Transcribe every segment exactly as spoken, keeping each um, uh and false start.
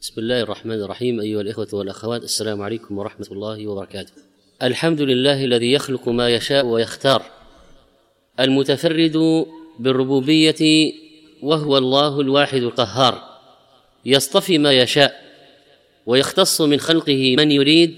بسم الله الرحمن الرحيم. أيها الإخوة والأخوات، السلام عليكم ورحمة الله وبركاته. الحمد لله الذي يخلق ما يشاء ويختار، المتفرد بالربوبية وهو الله الواحد القهار، يصطفي ما يشاء ويختص من خلقه من يريد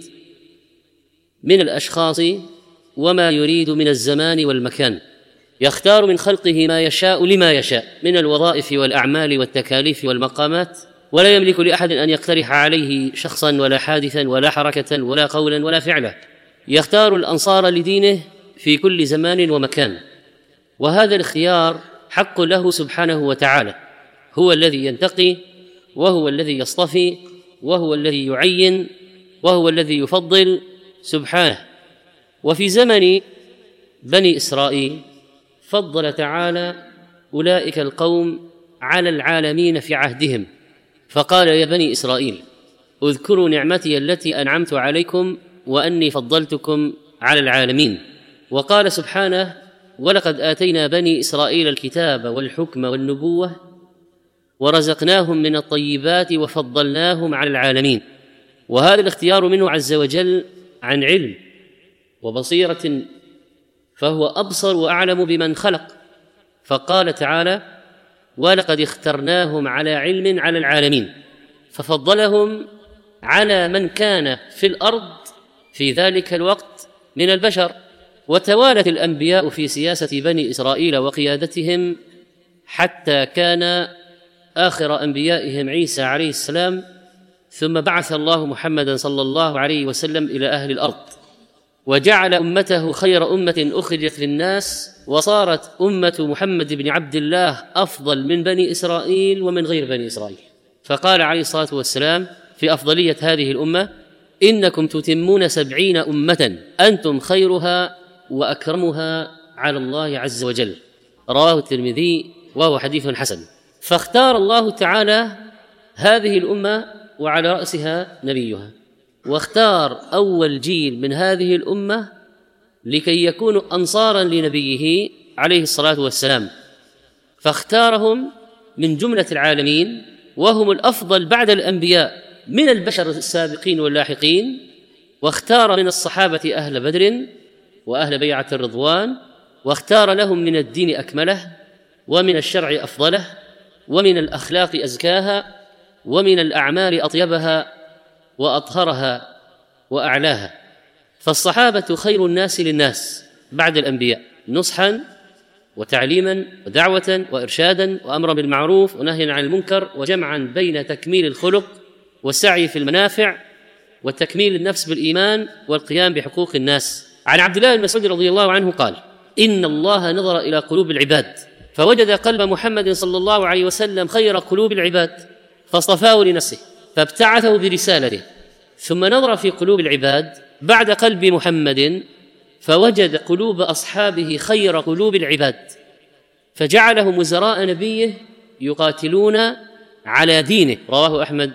من الأشخاص وما يريد من الزمان والمكان، يختار من خلقه ما يشاء لما يشاء من الوظائف والأعمال والتكاليف والمقامات، ولا يملك لأحد أن يقترح عليه شخصا ولا حادثا ولا حركة ولا قولا ولا فعلا. يختار الأنصار لدينه في كل زمان ومكان، وهذا الاختيار حق له سبحانه وتعالى، هو الذي ينتقي وهو الذي يصطفي وهو الذي يعين وهو الذي يفضل سبحانه. وفي زمن بني إسرائيل فضل تعالى أولئك القوم على العالمين في عهدهم، فقال: يا بني إسرائيل اذكروا نعمتي التي أنعمت عليكم وأني فضلتكم على العالمين. وقال سبحانه: ولقد آتينا بني إسرائيل الكتاب والحكم والنبوة ورزقناهم من الطيبات وفضلناهم على العالمين. وهذا الاختيار منه عز وجل عن علم وبصيرة، فهو أبصر وأعلم بمن خلق، فقال تعالى: ولقد اخترناهم على علم على العالمين، ففضلهم على من كان في الأرض في ذلك الوقت من البشر. وتوالت الأنبياء في سياسة بني إسرائيل وقيادتهم حتى كان آخر أنبيائهم عيسى عليه السلام، ثم بعث الله محمدا صلى الله عليه وسلم إلى أهل الأرض، وجعل أمته خير أمة أخرجت للناس، وصارت أمة محمد بن عبد الله أفضل من بني إسرائيل ومن غير بني إسرائيل. فقال عليه الصلاة والسلام في أفضلية هذه الأمة: إنكم تتمون سبعين أمة أنتم خيرها وأكرمها على الله عز وجل. رواه الترمذي وهو حديث حسن. فاختار الله تعالى هذه الأمة وعلى رأسها نبيها، واختار أول جيل من هذه الأمة لكي يكونوا أنصارا لنبيه عليه الصلاة والسلام، فاختارهم من جملة العالمين، وهم الأفضل بعد الأنبياء من البشر السابقين واللاحقين. واختار من الصحابة أهل بدر وأهل بيعة الرضوان، واختار لهم من الدين أكمله، ومن الشرع أفضله، ومن الأخلاق أزكاها، ومن الأعمال أطيبها وأطهرها وأعلاها. فالصحابة خير الناس للناس بعد الأنبياء نصحا وتعليما ودعوة وإرشادا وأمرا بالمعروف ونهيا عن المنكر، وجمعا بين تكميل الخلق والسعي في المنافع وتكميل النفس بالإيمان والقيام بحقوق الناس. عن عبد الله بن مسعود رضي الله عنه قال: إن الله نظر إلى قلوب العباد فوجد قلب محمد صلى الله عليه وسلم خير قلوب العباد فاصطفاه لنفسه فابتعثه برسالته، ثم نظر في قلوب العباد بعد قلب محمد فوجد قلوب أصحابه خير قلوب العباد فجعلهم وزراء نبيه يقاتلون على دينه. رواه أحمد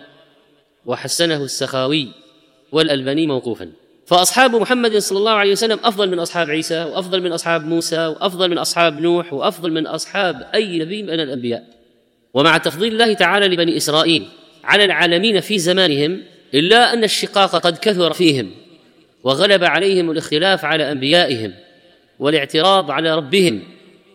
وحسنه السخاوي والألباني موقوفا. فأصحاب محمد صلى الله عليه وسلم أفضل من أصحاب عيسى، وأفضل من أصحاب موسى، وأفضل من أصحاب نوح، وأفضل من أصحاب أي نبي من الأنبياء. ومع تفضيل الله تعالى لبني إسرائيل على العالمين في زمانهم، إلا أن الشقاق قد كثر فيهم وغلب عليهم الاختلاف على أنبيائهم والاعتراض على ربهم،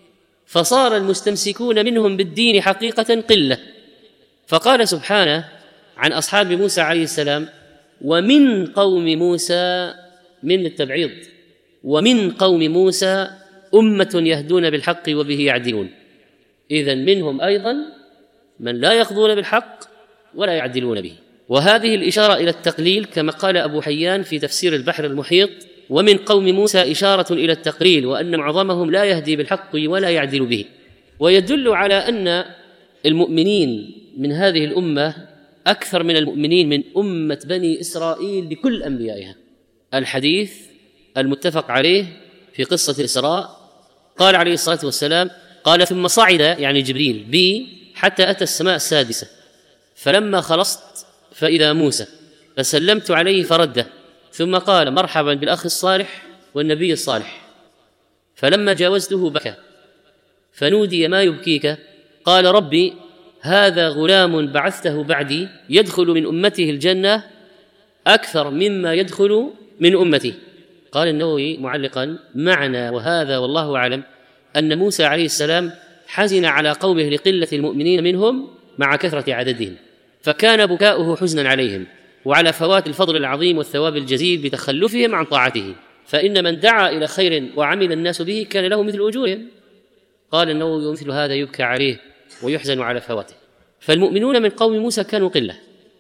فصار المستمسكون منهم بالدين حقيقة قلة. فقال سبحانه عن أصحاب موسى عليه السلام: ومن قوم موسى، من التبعيض، ومن قوم موسى أمة يهدون بالحق وبه يعدلون. إذن منهم أيضا من لا يقضون بالحق ولا يعدلون به. وهذه الإشارة إلى التقليل كما قال أبو حيان في تفسير البحر المحيط: ومن قوم موسى إشارة إلى التقليل، وأن معظمهم لا يهدي بالحق ولا يعدل به. ويدل على أن المؤمنين من هذه الأمة أكثر من المؤمنين من أمة بني إسرائيل بكل أنبيائها. الحديث المتفق عليه في قصة الإسراء قال عليه الصلاة والسلام: قال ثم صعد يعني جبريل بي حتى أتى السماء السادسة، فلما خلصت فإذا موسى، فسلمت عليه فرده، ثم قال: مرحبا بالأخ الصالح والنبي الصالح. فلما جاوزته بكى، فنودي: ما يبكيك؟ قال: ربي هذا غلام بعثته بعدي يدخل من أمته الجنة أكثر مما يدخل من أمتي. قال النووي معلقا: معنى وهذا والله أعلم أن موسى عليه السلام حزن على قومه لقلة المؤمنين منهم مع كثرة عددهم، فكان بكاؤه حزنا عليهم وعلى فوات الفضل العظيم والثواب الجزيل بتخلفهم عن طاعته، فإن من دعا إلى خير وعمل الناس به كان له مثل أجورهم. قال النووي: مثل هذا يبكى عليه ويحزن على فواته. فالمؤمنون من قوم موسى كانوا قلة،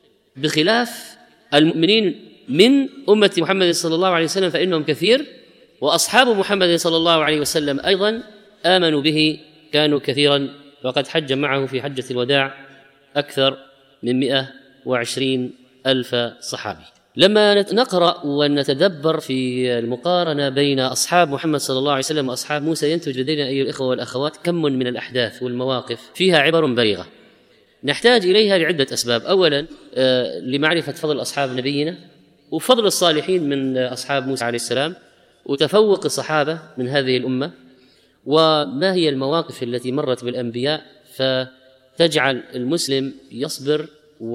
بخلاف المؤمنين من أمة محمد صلى الله عليه وسلم فإنهم كثير، وأصحاب محمد صلى الله عليه وسلم أيضا آمنوا به كانوا كثيرا، وقد حج معه في حجة الوداع أكثر من مئة وعشرين ألف صحابي. لما نقرأ ونتدبر في المقارنة بين أصحاب محمد صلى الله عليه وسلم وأصحاب موسى ينتج لدينا أيها الإخوة والأخوات كم من الأحداث والمواقف فيها عبر بليغة نحتاج إليها لعدة أسباب. أولا لمعرفة فضل أصحاب نبينا وفضل الصالحين من أصحاب موسى عليه السلام وتفوق الصحابة من هذه الأمة، وما هي المواقف التي مرت بالأنبياء فتجعل المسلم يصبر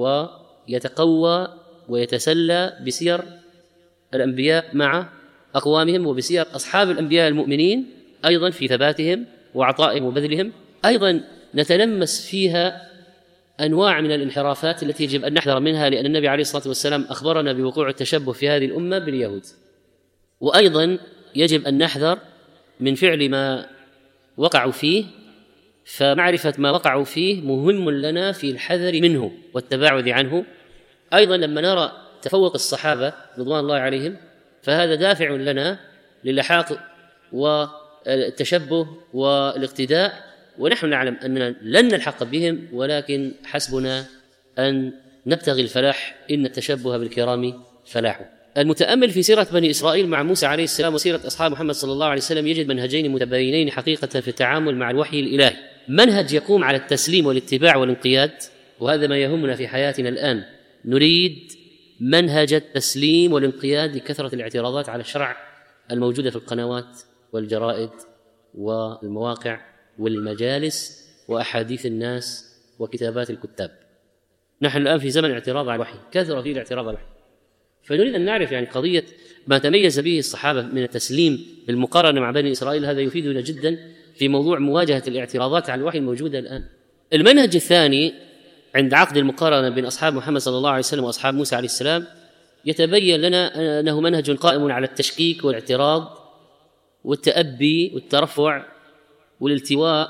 ويتقوى ويتسلى بسير الأنبياء مع أقوامهم وبسير أصحاب الأنبياء المؤمنين أيضا في ثباتهم وعطائهم وبذلهم. أيضا نتلمس فيها أنواع من الانحرافات التي يجب أن نحذر منها، لأن النبي عليه الصلاة والسلام أخبرنا بوقوع التشبه في هذه الأمة باليهود. وأيضا يجب أن نحذر من فعل ما وقعوا فيه، فمعرفة ما وقعوا فيه مهم لنا في الحذر منه والتباعد عنه. أيضا لما نرى تفوق الصحابة رضوان الله عليهم فهذا دافع لنا للحاق والتشبه والاقتداء، ونحن نعلم أننا لن نلحق بهم، ولكن حسبنا أن نبتغي الفلاح، إن التشبه بالكرام فلاح. المتأمل في سيرة بني إسرائيل مع موسى عليه السلام وسيرة أصحاب محمد صلى الله عليه وسلم يجد منهجين متباينين حقيقة في التعامل مع الوحي الإلهي: منهج يقوم على التسليم والاتباع والانقياد، وهذا ما يهمنا في حياتنا الآن. نريد منهج التسليم والانقياد لكثرة الاعتراضات على الشرع الموجودة في القنوات والجرائد والمواقع والمجالس وأحاديث الناس وكتابات الكتاب. نحن الآن في زمن اعتراض على الوحي، كثر فيه الاعتراض على الوحي، فنريد أن نعرف يعني قضية ما تميز به الصحابة من التسليم بالمقارنة مع بني إسرائيل. هذا يفيدنا جدا في موضوع مواجهة الاعتراضات على الوحي الموجودة الآن. المنهج الثاني عند عقد المقارنة بين أصحاب محمد صلى الله عليه وسلم وأصحاب موسى عليه السلام يتبين لنا أنه منهج قائم على التشكيك والاعتراض والتأبي والترفع والالتواء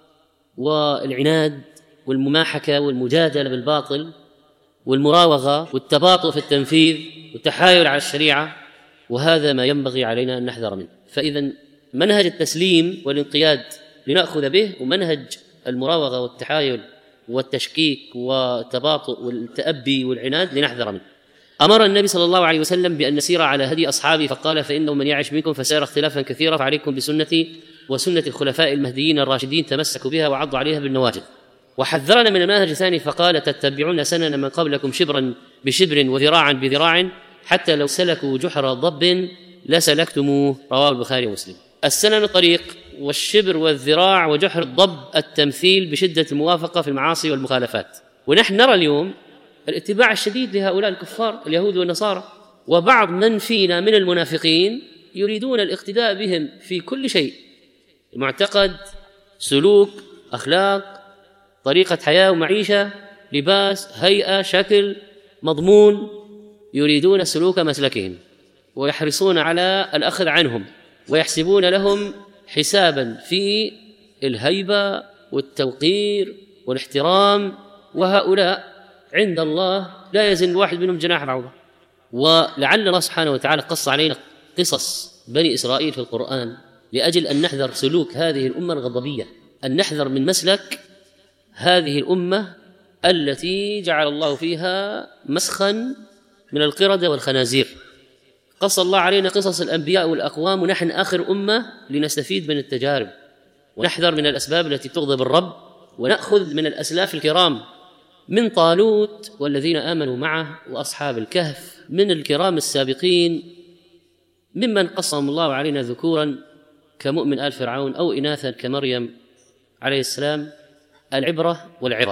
والعناد والمماحكة والمجادلة بالباطل والمراوغة والتباطؤ في التنفيذ والتحايل على الشريعة، وهذا ما ينبغي علينا أن نحذر منه. فإذا منهج التسليم والانقياد لنأخذ به، ومنهج المراوغة والتحايل والتشكيك والتباطؤ والتأبي والعناد لنحذر منه. أمر النبي صلى الله عليه وسلم بأن نسير على هدي أصحابه، فقال: فإنه من يعش منكم فسيرى اختلافا كثيرا، فعليكم بسنتي وسنة الخلفاء المهديين الراشدين تمسكوا بها وعضوا عليها بالنواجذ. وحذرنا من المنهج الثاني فقال: تتبعون سنن من قبلكم شبرا بشبر وذراعا بذراع حتى لو سلكوا جحر ضب لسلكتموه، رواه البخاري ومسلم. السنن الطريق، والشبر والذراع وجحر الضب التمثيل بشدة الموافقة في المعاصي والمخالفات. ونحن نرى اليوم الاتباع الشديد لهؤلاء الكفار اليهود والنصارى، وبعض من فينا من المنافقين يريدون الاقتداء بهم في كل شيء: معتقد، سلوك، أخلاق، طريقة حياة ومعيشة، لباس، هيئة، شكل، مضمون، يريدون سلوك مسلكهم ويحرصون على الأخذ عنهم ويحسبون لهم حسابا في الهيبة والتوقير والاحترام، وهؤلاء عند الله لا يزن واحد منهم جناح بعوضة. ولعل الله سبحانه وتعالى قص علينا قصص بني إسرائيل في القرآن لأجل أن نحذر سلوك هذه الأمة الغضبية، أن نحذر من مسلك هذه الأمة التي جعل الله فيها مسخا من القردة والخنازير. قص الله علينا قصص الأنبياء والأقوام، ونحن آخر أمة لنستفيد من التجارب ونحذر من الأسباب التي تغضب الرب، ونأخذ من الأسلاف الكرام من طالوت والذين آمنوا معه وأصحاب الكهف من الكرام السابقين، ممن قصهم الله علينا ذكورا كمؤمن آل فرعون أو إناثا كمريم عليه السلام، العبرة والعظة.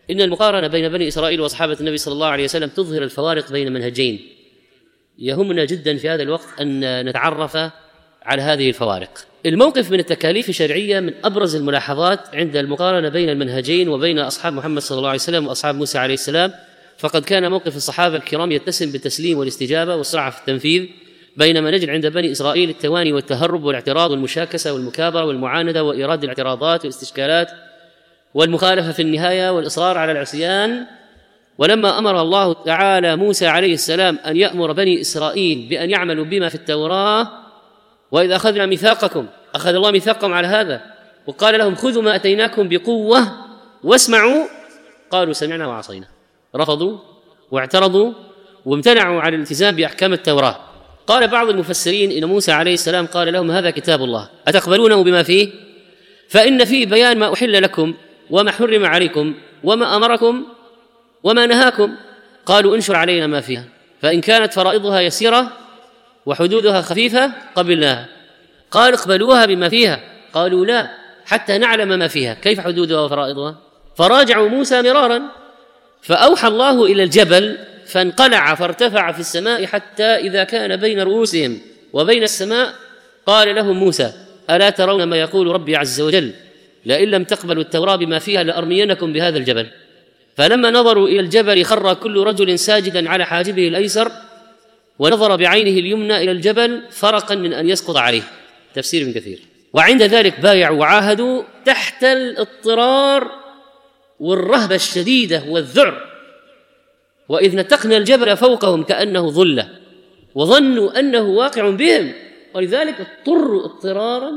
إن المقارنة بين بني إسرائيل وأصحاب النبي صلى الله عليه وسلم تظهر الفوارق بين منهجين. يهمنا جدا في هذا الوقت أن نتعرف على هذه الفوارق. الموقف من التكاليف الشرعية من أبرز الملاحظات عند المقارنة بين المنهجين وبين أصحاب محمد صلى الله عليه وسلم وأصحاب موسى عليه السلام، فقد كان موقف الصحابة الكرام يتسم بالتسليم والاستجابة والسرعة في التنفيذ، بينما نجد عند بني إسرائيل التواني والتهرب والاعتراض والمشاكسة والمكابرة والمعاندة وإيراد الاعتراضات والاستشكالات والمخالفة في النهاية والإصرار على العصيان. ولما أمر الله تعالى موسى عليه السلام أن يأمر بني إسرائيل بأن يعملوا بما في التوراة، وإذا أخذنا ميثاقكم، أخذ الله ميثاقهم على هذا وقال لهم خذوا ما أتيناكم بقوة واسمعوا، قالوا سمعنا وعصينا، رفضوا واعترضوا وامتنعوا عن الالتزام بأحكام التوراة. قال بعض المفسرين إن موسى عليه السلام قال لهم هذا كتاب الله أتقبلونه بما فيه؟ فإن فيه بيان ما أحل لكم وما حرم عليكم وما أمركم وما نهاكم. قالوا انشر علينا ما فيها، فإن كانت فرائضها يسيرة وحدودها خفيفة قبلناها. قال اقبلوها بما فيها، قالوا لا حتى نعلم ما فيها، كيف حدودها وفرائضها؟ فراجعوا موسى مرارا، فأوحى الله إلى الجبل فانقلع فارتفع في السماء حتى إذا كان بين رؤوسهم وبين السماء قال لهم موسى ألا ترون ما يقول ربي عز وجل لئن لم تقبلوا التوراة بما فيها لأرمينكم بهذا الجبل. فلما نظروا إلى الجبل خر كل رجل ساجدا على حاجبه الأيسر، ونظر بعينه اليمنى إلى الجبل فرقا من أن يسقط عليه. تفسير ابن كثير. وعند ذلك بايعوا وعاهدوا تحت الاضطرار والرهبة الشديدة والذعر، وإذ نتقنا الجبل فوقهم كأنه ظلة وظنوا أنه واقع بهم، ولذلك اضطروا اضطرارا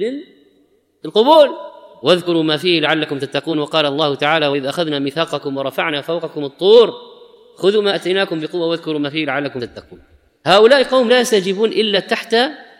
للقبول. واذكروا ما فيه لعلكم تتقون. وقال الله تعالى وإذ أخذنا ميثاقكم ورفعنا فوقكم الطور خذوا ما أتيناكم بقوة واذكروا ما فيه لعلكم تتقون. هؤلاء قوم لا يستجيبون إلا تحت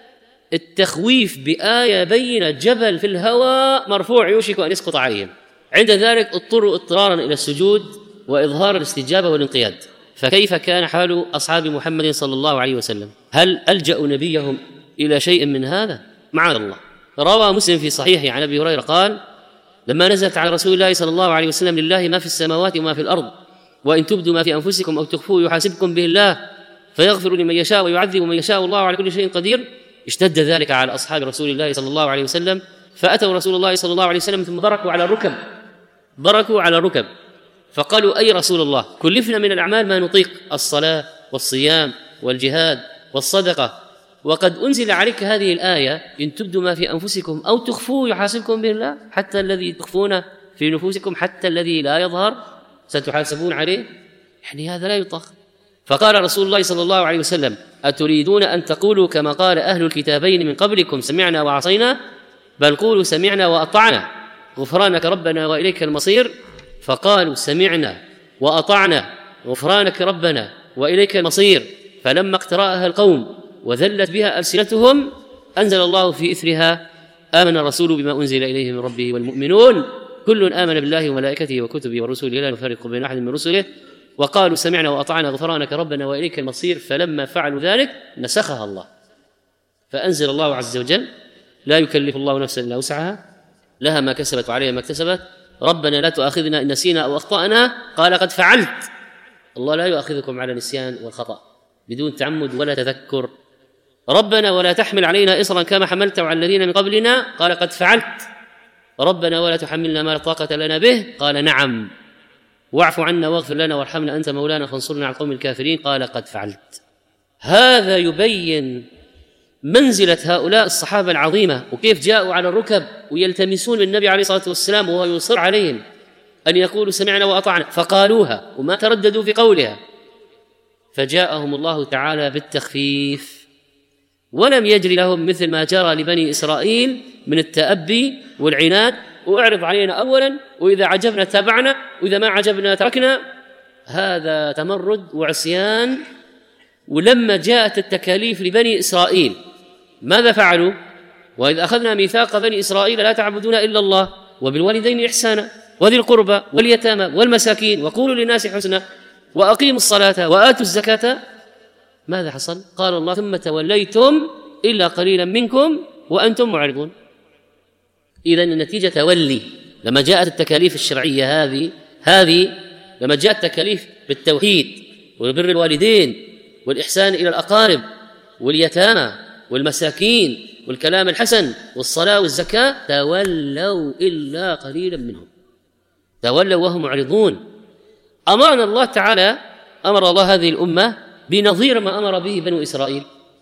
التخويف بآية بينة، جبل في الهواء مرفوع يوشك أن يسقط عليهم. عند ذلك اضطروا اضطرارا إلى السجود وإظهار الاستجابة والانقياد. فكيف كان حال أصحاب محمد صلى الله عليه وسلم؟ هل ألجأوا نبيهم إلى شيء من هذا؟ معاذ الله. روى مسلم في صحيحه عن أبي هريرة قال لما نزلت على رسول الله صلى الله عليه وسلم لله ما في السماوات وما في الأرض وإن تبدوا ما في أنفسكم أو تخفوه يحاسبكم به الله فيغفر لمن يشاء ويعذب من يشاء والله على كل شيء قدير، اشتد ذلك على أصحاب رسول الله صلى الله عليه وسلم، فأتوا رسول الله صلى الله عليه وسلم ثم بركوا على الركب بركوا على الركب فقالوا أي رسول الله كلفنا من الأعمال ما نطيق، الصلاة والصيام والجهاد والصدقة، وقد أنزل عليك هذه الآية إن تبدوا ما في أنفسكم أو تخفوه يحاسبكم به الله، حتى الذي تخفون في نفوسكم حتى الذي لا يظهر ستحاسبون عليه. يعني هذا لا يطاق. فقال رسول الله صلى الله عليه وسلم أتريدون أن تقولوا كما قال أهل الكتابين من قبلكم سمعنا وعصينا؟ بل قولوا سمعنا وأطعنا غفرانك ربنا وإليك المصير. فقالوا سمعنا وأطعنا غفرانك ربنا وإليك المصير، فلما اقترأها القوم وذلت بها ألسنتهم أنزل الله في إثرها آمن الرسول بما أنزل إليه من ربه والمؤمنون كل آمن بالله وملائكته وكتبه ورسله لا نفرق بين أحد من رسله وقالوا سمعنا وأطعنا غفرانك ربنا وإليك المصير. فلما فعلوا ذلك نسخها الله فأنزل الله عز وجل لا يكلف الله نفسا إلا وسعها لها ما كسبت وعليها ما اكتسبت ربنا لا تؤاخذنا إن نسينا أو أخطأنا قال قد فعلت. الله لا يؤاخذكم على النسيان والخطأ بدون تعمد ولا تذكر. ربنا ولا تحمل علينا إصرا كما حملته على الذين من قبلنا قال قد فعلت. ربنا ولا تحملنا ما لا طاقة لنا به قال نعم. واعف عنا واغفر لنا وارحمنا أنت مولانا فانصرنا على القوم الكافرين قال قد فعلت. هذا يبين منزلة هؤلاء الصحابة العظيمة وكيف جاءوا على الركب ويلتمسون من النبي عليه الصلاة والسلام وهو يصر عليهم أن يقولوا سمعنا وأطعنا فقالوها وما ترددوا في قولها، فجاءهم الله تعالى بالتخفيف ولم يجري لهم مثل ما جرى لبني إسرائيل من التأبي والعناد واعرض علينا أولا وإذا عجبنا تبعنا وإذا ما عجبنا تركنا. هذا تمرد وعصيان. ولما جاءت التكاليف لبني إسرائيل ماذا فعلوا؟ وإذ أخذنا ميثاق بني إسرائيل لا تعبدون إلا الله وبالوالدين إحسانا وذي القربى واليتامى والمساكين وقولوا للناس حسنا وأقيموا الصلاة وآتوا الزكاة. ماذا حصل؟ قال الله ثم توليتم إلا قليلا منكم وأنتم معرضون. إذن النتيجة تولي. لما جاءت التكاليف الشرعية هذه هذه لما جاء التكاليف بالتوحيد وبر الوالدين والإحسان إلى الأقارب واليتامى والمساكين والكلام الحسن والصلاة والزكاة، تولوا إلا قليلا منهم، تولوا وهم معرضون. أمرنا الله تعالى، أمر الله هذه الأمة بنظير ما أمر به بنو إسرائيل،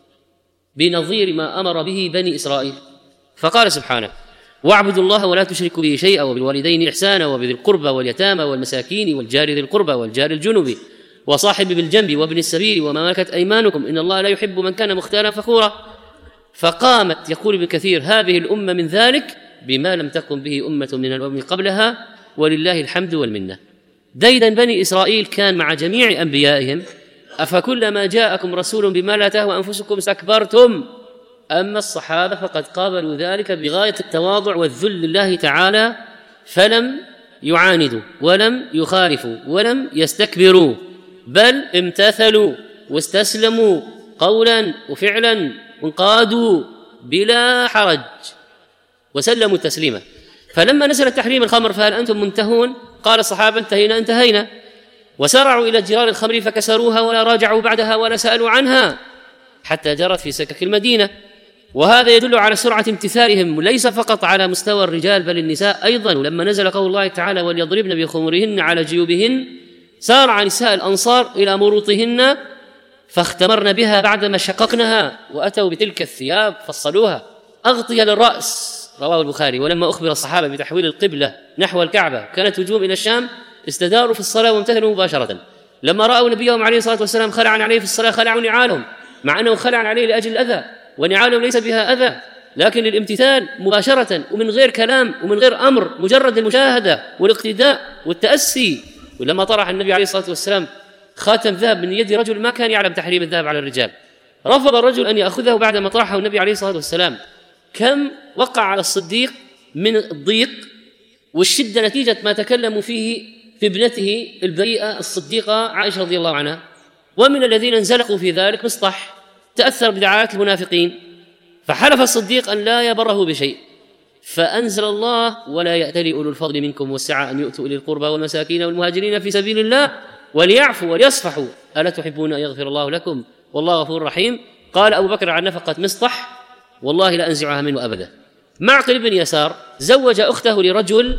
بنظير ما أمر به بني إسرائيل، فقال سبحانه: واعبدوا الله ولا تشركوا به شيئا وبالوالدين إحسانا وبذي القربى واليتامى والمساكين والجار ذي القربى والجار الجنب وصاحب بالجنب وابن السبيل وما ملكت أيمانكم إن الله لا يحب من كان مختالا فخورا. فقامت، يقول ابن كثير، هذه الأمة من ذلك بما لم تكن به أمة من الأمم قبلها، ولله الحمد والمنة. ديدا بني إسرائيل كان مع جميع أنبيائهم: أفكلما جاءكم رسول بما لا تهوى أنفسكم استكبرتم. أما الصحابة فقد قابلوا ذلك بغاية التواضع والذل لله تعالى، فلم يعاندوا ولم يخالفوا ولم يستكبروا، بل امتثلوا واستسلموا قولا وفعلا وانقادوا بلا حرج وسلموا تسليما. فلما نزل تحريم الخمر فهل أنتم منتهون؟ قال الصحابة: انتهينا انتهينا، وسارعوا إلى جرار الخمر فكسروها ولا راجعوا بعدها ولا سألوا عنها حتى جرت في سكك المدينة. وهذا يدل على سرعة امتثالهم، ليس فقط على مستوى الرجال بل النساء أيضا. ولما نزل قول الله تعالى: وليضربن بخمرهن على جيوبهن، سارع نساء الأنصار إلى مروطهن فاختمرن بها بعدما شققنها، وأتوا بتلك الثياب فصلوها أغطية للرأس، رواه البخاري. ولما أخبر الصحابة بتحويل القبلة نحو الكعبة كانت وجوههم إلى الشام، استداروا في الصلاة وامتثلوا مباشرة. لما رأوا نبيهم عليه الصلاة والسلام خلعا عليه في الصلاة خلعوا نعالهم، مع أنه خلعا عليه لأجل الأذى، ونعالهم ليس بها أذى، لكن للامتثال مباشرة ومن غير كلام ومن غير أمر، مجرد المشاهدة والاقتداء والتأسي. ولما طرح النبي عليه الصلاة والسلام خاتم ذهب من يد رجل ما كان يعلم تحريم الذهب على الرجال، رفض الرجل أن يأخذه بعدما طرحه النبي عليه الصلاة والسلام. كم وقع على الصديق من الضيق والشدة نتيجة ما تكلموا فيه في ابنته البريئة الصديقة عائشة رضي الله عنها. ومن الذين انزلقوا في ذلك مصطح، تأثر بدعايات المنافقين، فحلف الصديق أن لا يبره بشيء، فأنزل الله: ولا يأتل أولو الفضل منكم والسعة أن يؤتوا إلى القربى والمساكين والمهاجرين في سبيل الله وليعفوا وليصفحوا ألا تحبون أن يغفر الله لكم والله غفور رحيم. قال أبو بكر عن نفقة مصطح: والله لا أنزعها منه أبدا. معقل بن يسار زوج أخته لرجل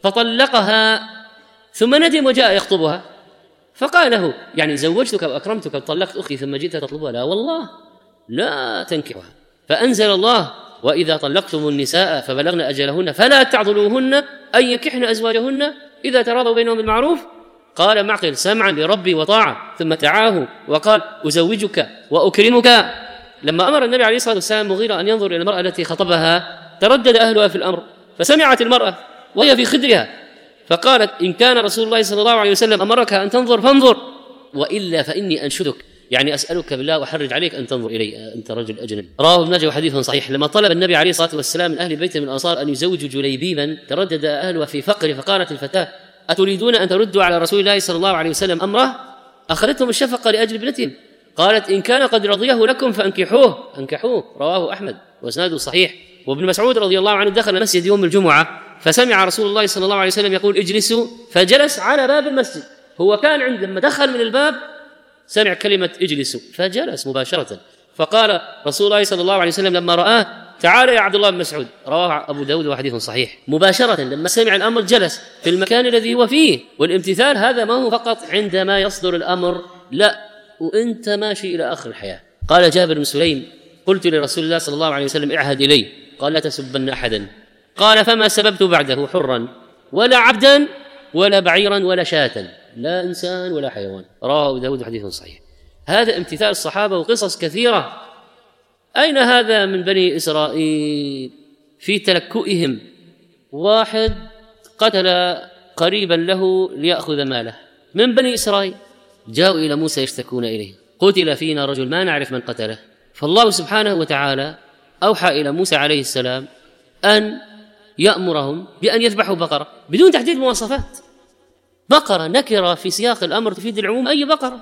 فطلقها ثم ندم وجاء يخطبها، فقال له: يعني زوجتك وأكرمتك وطلقت أختي ثم جئت تطلبها؟ لا والله لا تنكحها. فأنزل الله: وإذا طلقتم النساء فبلغن أجلهن فلا تعضلوهن أن ينكحن أزواجهن إذا تراضوا بينهم بالمعروف. قال معقل: سمعا لربي وطاعة، ثم دعاه وقال: أزوجك وأكرمك. لما أمر النبي عليه الصلاة والسلام مغيرة أن ينظر إلى المرأة التي خطبها، تردد أهلها في الأمر، فسمعت المرأة وهي في خدرها فقالت: إن كان رسول الله صلى الله عليه وسلم أمرك أن تنظر فانظر، وإلا فإني أنشدك، يعني أسألك بالله وأحرج عليك أن تنظر إلي، أنت رجل أجنبي. رواه ابن ماجه وحديث صحيح. لما طلب النبي عليه الصلاة والسلام من أهل بيت من الأنصار أن يزوجوا جليبيبا، تردد أهلها في فقر، فقالت الفتاة: أتريدون أن تردوا على رسول الله صلى الله عليه وسلم أمره؟ أخذتهم الشفقة لأجل ابنتهم. قالت: إن كان قد رضيه لكم فأنكحوه أنكحوه. رواه أحمد وإسناده صحيح. وابن مسعود رضي الله عنه دخل المسجد يوم الجمعة فسمع رسول الله صلى الله عليه وسلم يقول: اجلسوا، فجلس على باب المسجد. هو كان عند لما دخل من الباب سمع كلمة اجلسوا فجلس مباشرة. فقال رسول الله صلى الله عليه وسلم لما رآه: تعال يا عبد الله بن مسعود. رواه أبو داود وحديث صحيح. مباشرة لما سمع الأمر جلس في المكان الذي هو فيه. والامتثال هذا ما هو فقط عندما يصدر الأمر، لا، وأنت ماشي إلى آخر الحياة. قال جابر بن سليم: قلت لرسول الله صلى الله عليه وسلم: اعهد إلي. قال: لا تسبن أحدا. قال: فما سببت بعده حرا ولا عبدا ولا بعيرا ولا شاة، لا إنسان ولا حيوان. رواه أبو داود حديث صحيح. هذا امتثال الصحابة وقصص كثيرة. أين هذا من بني إسرائيل في تلكؤهم؟ واحد قتل قريبا له ليأخذ ماله من بني إسرائيل، جاءوا إلى موسى يشتكون إليه: قتل فينا رجل ما نعرف من قتله. فالله سبحانه وتعالى أوحى إلى موسى عليه السلام أن يأمرهم بأن يذبحوا بقرة بدون تحديد مواصفات. بقرة نكرة في سياق الأمر تفيد العموم، أي بقرة،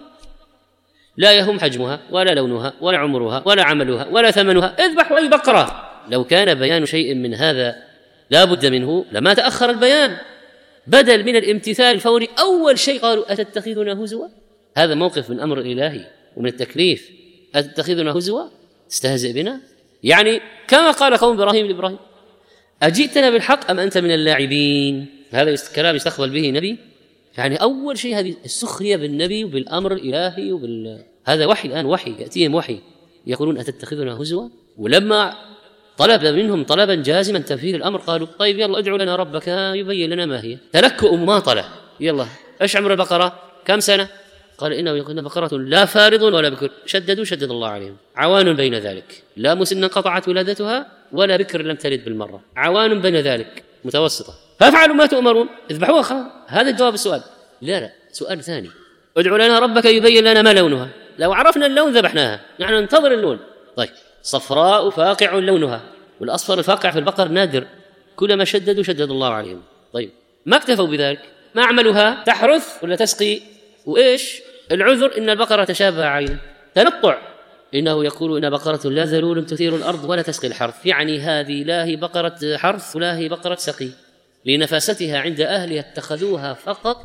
لا يهم حجمها ولا لونها ولا عمرها ولا عملها ولا ثمنها، اذبحوا أي بقرة. لو كان بيان شيء من هذا لا بد منه لما تأخر البيان، بدل من الامتثال الفوري أول شيء قالوا أتتخذنا هزوا؟ هذا موقف من أمر الإلهي ومن التكليف. أتتخذنا هزوا؟ تستهزئ بنا؟ يعني كما قال قوم إبراهيم لإبراهيم أجئتنا بالحق أم أنت من اللاعبين؟ هذا كلام يستقبل به نبي. يعني أول شيء هذه السخرية بالنبي وبالأمر الإلهي وبال... هذا وحي الآن، وحي يأتيهم وحي يقولون أتتخذنا هزوا. ولما طلب منهم طلبا جازما تنفيذ الأمر قالوا طيب يلا ادعوا لنا ربك يبين لنا ما هي. تلكؤ مماطلة. يلا ايش عمر البقرة؟ كم سنة؟ قال إنه يقولون بقرة لا فارض ولا بكر. شددوا شدد الله عليهم. عوان بين ذلك، لا مسن قطعت ولادتها ولا بكر لم تلد بالمرة، عوان بين ذلك متوسطة. فافعلوا ما تؤمرون، اذبحوها خلاص. هذا جواب السؤال. لا لا، سؤال ثاني، ادعوا لنا ربك يبين لنا ما لونها. لو عرفنا اللون ذبحناها، نحن ننتظر اللون. طيب صفراء فاقع لونها، والأصفر الفاقع في البقر نادر، كلما شددوا شدد الله عليهم. طيب ما اكتفوا بذلك، ما عملوها تحرث ولا تسقي، وإيش العذر؟ إن البقرة تشابه علينا. تنطع، إنه يقول إن بقرة لا ذلول تثير الأرض ولا تسقي الحرث. يعني هذه لا هي بقرة حرث ولا هي بقرة سقي، لنفاستها عند أهلها اتخذوها فقط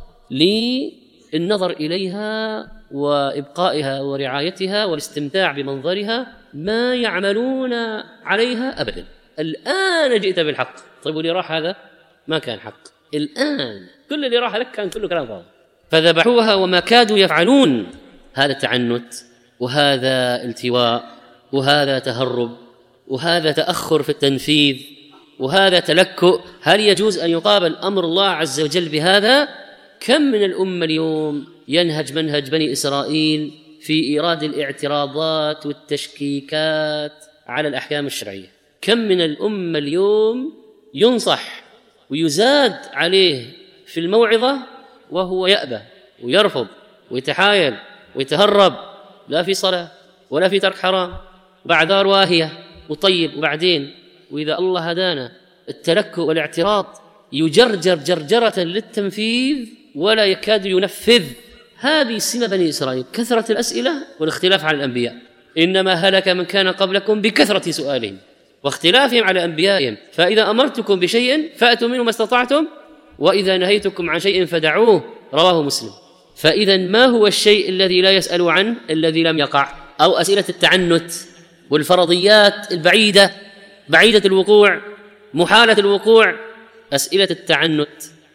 للنظر إليها وإبقائها ورعايتها والاستمتاع بمنظرها، ما يعملون عليها أبدا. الآن جئت بالحق. طيب واللي راح هذا ما كان حق، الآن كل اللي راح لك كان كله كلام فاضي. فذبحوها وما كادوا يفعلون. هذا تعنت، وهذا التواء، وهذا تهرب، وهذا تأخر في التنفيذ، وهذا تلكؤ. هل يجوز أن يقابل أمر الله عز وجل بهذا؟ كم من الأمة اليوم ينهج منهج بني إسرائيل في إيراد الاعتراضات والتشكيكات على الأحكام الشرعية. كم من الأمة اليوم ينصح ويزاد عليه في الموعظة وهو يأبى ويرفض ويتحايل ويتهرب، لا في صلاة ولا في ترك حرام، وبعذار واهية وطيب. وبعدين وإذا الله هدانا التلكؤ والاعتراض يجرجر جرجرة للتنفيذ ولا يكاد ينفذ. هذه سمة بني إسرائيل، كثرة الأسئلة والاختلاف على الأنبياء. إنما هلك من كان قبلكم بكثرة سؤالهم واختلافهم على أنبيائهم. فإذا أمرتكم بشيء فأتوا منه ما استطعتم، وإذا نهيتكم عن شيء فدعوه. رواه مسلم. فإذا ما هو الشيء الذي لا يسأل عنه؟ الذي لم يقع، أو أسئلة التعنت والفرضيات البعيدة بعيدة الوقوع، محالة الوقوع. أسئلة التعنت،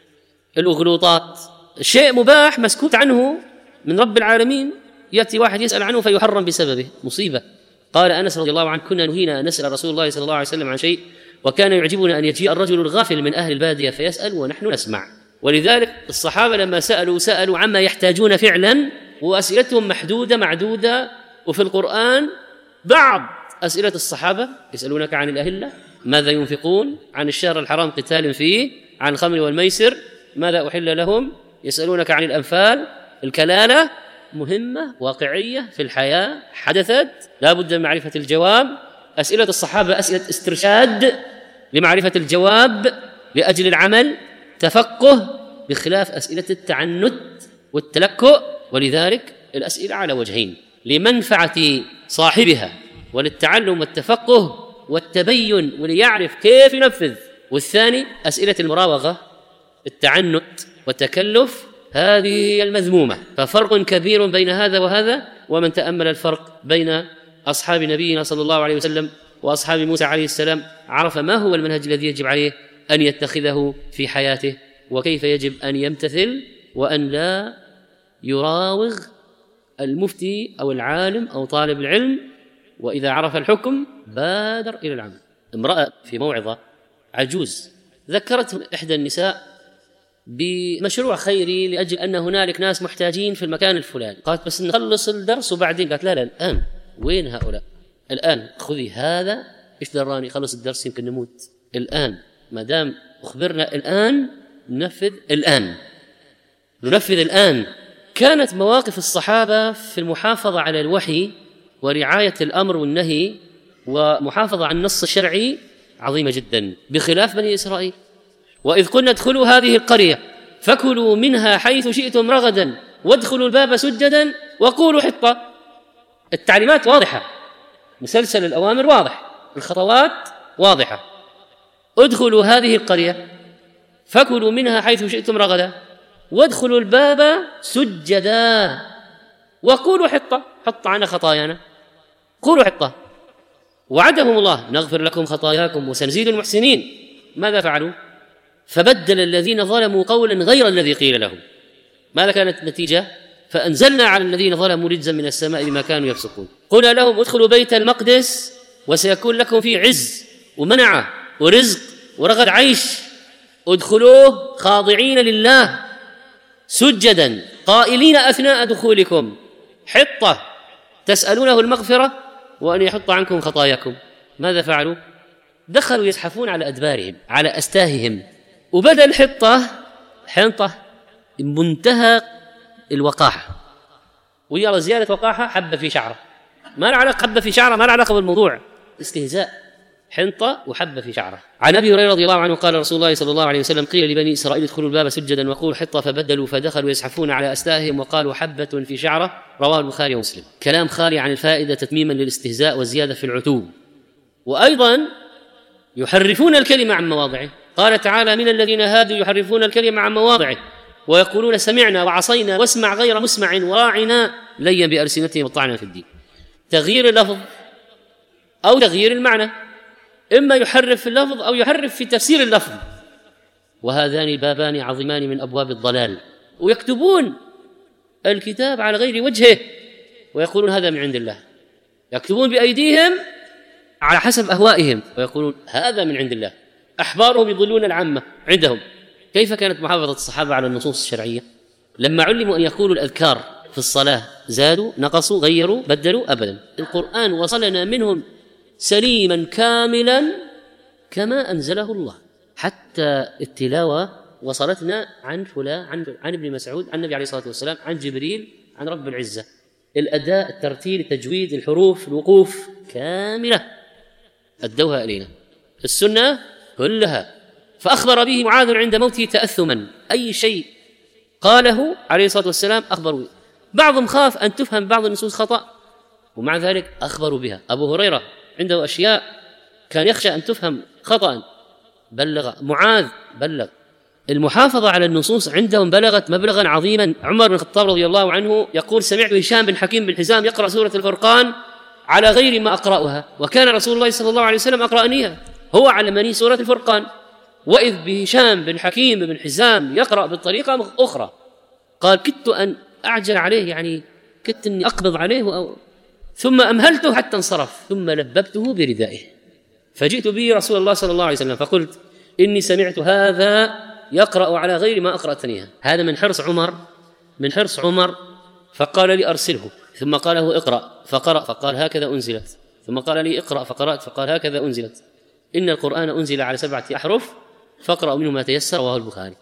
الأغلوطات، شيء مباح مسكوت عنه من رب العالمين، يأتي واحد يسأل عنه فيحرم بسببه، مصيبة. قال أنس رضي الله عنه كنا نهينا أن نسأل رسول الله صلى الله عليه وسلم عن شيء، وكان يعجبنا أن يجيء الرجل الغافل من أهل البادية فيسأل ونحن نسمع. ولذلك الصحابة لما سألوا سألوا عما يحتاجون فعلا، وأسئلتهم محدودة معدودة. وفي القرآن بعض أسئلة الصحابة يسألونك عن الأهلة، ماذا ينفقون، عن الشهر الحرام قتال فيه، عن الخمر والميسر ماذا أحل لهم، يسألونك عن الأنفال، الكلالة، مهمة واقعية في الحياة حدثت لا بد من معرفة الجواب. أسئلة الصحابة أسئلة استرشاد لمعرفة الجواب لأجل العمل، تفقه، بخلاف أسئلة التعنت والتلكؤ. ولذلك الأسئلة على وجهين، لمنفعة صاحبها وللتعلم والتفقه والتبين وليعرف كيف ينفذ، والثاني أسئلة المراوغة، التعنت والتكلف، هذه المذمومة. ففرق كبير بين هذا وهذا. ومن تأمل الفرق بين أصحاب نبينا صلى الله عليه وسلم وأصحاب موسى عليه السلام عرف ما هو المنهج الذي يجب عليه أن يتخذه في حياته، وكيف يجب أن يمتثل وأن لا يراوغ المفتي أو العالم أو طالب العلم. وإذا عرف الحكم بادر إلى العمل. امرأة في موعظة عجوز ذكرت إحدى النساء بمشروع خيري لأجل أن هنالك ناس محتاجين في المكان الفلاني. قالت بس نخلص الدرس وبعدين. قالت لا لا الآن. وين هؤلاء الآن؟ خذي هذا، إيش دراني، خلص الدرس يمكن نموت الآن. ما دام أخبرنا الآن ننفذ الآن، ننفذ الآن. كانت مواقف الصحابة في المحافظة على الوحي ورعاية الأمر والنهي ومحافظة على النص الشرعي عظيمة جدا، بخلاف بني إسرائيل. وإذ قلنا ادخلوا هذه القرية فكلوا منها حيث شئتم رغدا وادخلوا الباب سجدا وقولوا حطة. التعليمات واضحة، مسلسل الأوامر واضح، الخطوات واضحة. ادخلوا هذه القرية فكلوا منها حيث شئتم رغدا وادخلوا الباب سجدا وقولوا حطة، حط عنا خطايانا، قولوا حطة. وعدهم الله نغفر لكم خطاياكم وسنزيد المحسنين. ماذا فعلوا؟ فبدل الذين ظلموا قولا غير الذي قيل لهم. ماذا كانت النتيجة؟ فأنزلنا على الذين ظلموا رجزا من السماء بما كانوا يفسقون. قلنا لهم ادخلوا بيت المقدس وسيكون لكم فيه عز ومنعة ورزق ورغد عيش، ادخلوه خاضعين لله سجدا قائلين أثناء دخولكم حطة تسألونه المغفرة وأن يحط عنكم خطاياكم. ماذا فعلوا؟ دخلوا يزحفون على أدبارهم على أستاههم، وبدل حطة حنطة منتهى الوقاحة، ويرى زيادة وقاحة حبة في شعره، ما له علاقة حبة في شعره، ما له علاقة بالموضوع، استهزاء. حنطة وحبة في شعره. عن أبي هريرة رضي الله عنه قال رسول الله صلى الله عليه وسلم قيل لبني إسرائيل ادخلوا الباب سجدا وقولوا حطة فبدلوا فدخلوا يزحفون على أستاههم وقالوا حبة في شعره. رواه البخاري ومسلم. كلام خالي عن الفائدة تتميما للاستهزاء والزيادة في العتو. وأيضا يحرفون الكلمة عن مواضعه. قال تعالى من الذين هادوا يحرفون الكلمة عن مواضعه ويقولون سمعنا وعصينا واسمع غير مسمع وراعنا ليا بألسنتهم وطعنا في الدين. تغيير اللفظ أو تغيير المعنى، إما يحرف في اللفظ أو يحرف في تفسير اللفظ، وهذان بابان عظيمان من أبواب الضلال. ويكتبون الكتاب على غير وجهه ويقولون هذا من عند الله، يكتبون بأيديهم على حسب أهوائهم ويقولون هذا من عند الله. أحبارهم يضلون العامة عندهم. كيف كانت محافظة الصحابة على النصوص الشرعية؟ لما علموا أن يقولوا الأذكار في الصلاة زادوا نقصوا غيروا بدلوا؟ أبدا. القرآن وصلنا منهم سليما كاملا كما أنزله الله، حتى التلاوة وصلتنا عن فلان عن, عن ابن مسعود عن النبي عليه الصلاة والسلام عن جبريل عن رب العزة. الأداء الترتيل التجويد الحروف الوقوف كاملة أدوها إلينا. السنة كلها. فأخبر به معاذ عند موته تأثما، أي شيء قاله عليه الصلاة والسلام أخبروا. بعضهم خاف أن تفهم بعض النصوص خطأ ومع ذلك أخبروا بها. أبو هريرة عنده أشياء كان يخشى أن تفهم خطأ بلغ. معاذ بلغ. المحافظة على النصوص عندهم بلغت مبلغا عظيما. عمر بن الخطاب رضي الله عنه يقول سمعت هشام بن حكيم بن حزام يقرأ سورة الفرقان على غير ما أقرأها، وكان رسول الله صلى الله عليه وسلم أقرأنيها، هو علمني سورة الفرقان. وإذ بهشام بن حكيم بن حزام يقرأ بالطريقة أخرى. قال كدت أن أعجل عليه، يعني كدت أني أقبض عليه أو ثم أمهلته حتى انصرف ثم لببته بردائه، فجئت به رسول الله صلى الله عليه وسلم فقلت إني سمعت هذا يقرأ على غير ما أقرأتنيها. هذا من حرص عمر من حرص عمر فقال لي أرسله، ثم قال له اقرأ فقرأ فقال هكذا أنزلت، ثم قال لي اقرأ فقرأت فقال هكذا أنزلت. إن القرآن أنزل على سبعة أحرف فاقرأوا منه ما تيسر. رواه البخاري.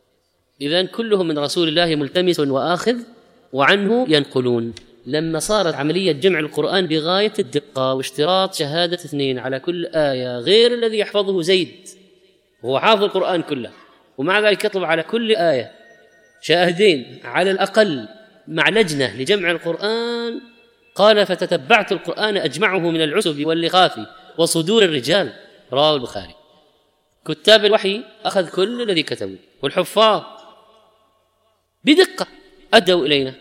إذن كلهم من رسول الله ملتمس وآخذ وعنه ينقلون. لما صارت عملية جمع القرآن بغاية الدقة واشتراط شهادة اثنين على كل آية غير الذي يحفظه زيد وهو حافظ القرآن كله، ومع ذلك يطلب على كل آية شاهدين على الأقل مع لجنة لجمع القرآن. قال فتتبعت القرآن أجمعه من العسب واللخاف وصدور الرجال. رواه البخاري. كتاب الوحي أخذ كل الذي كتبوا، والحفاظ بدقة أدوا إلينا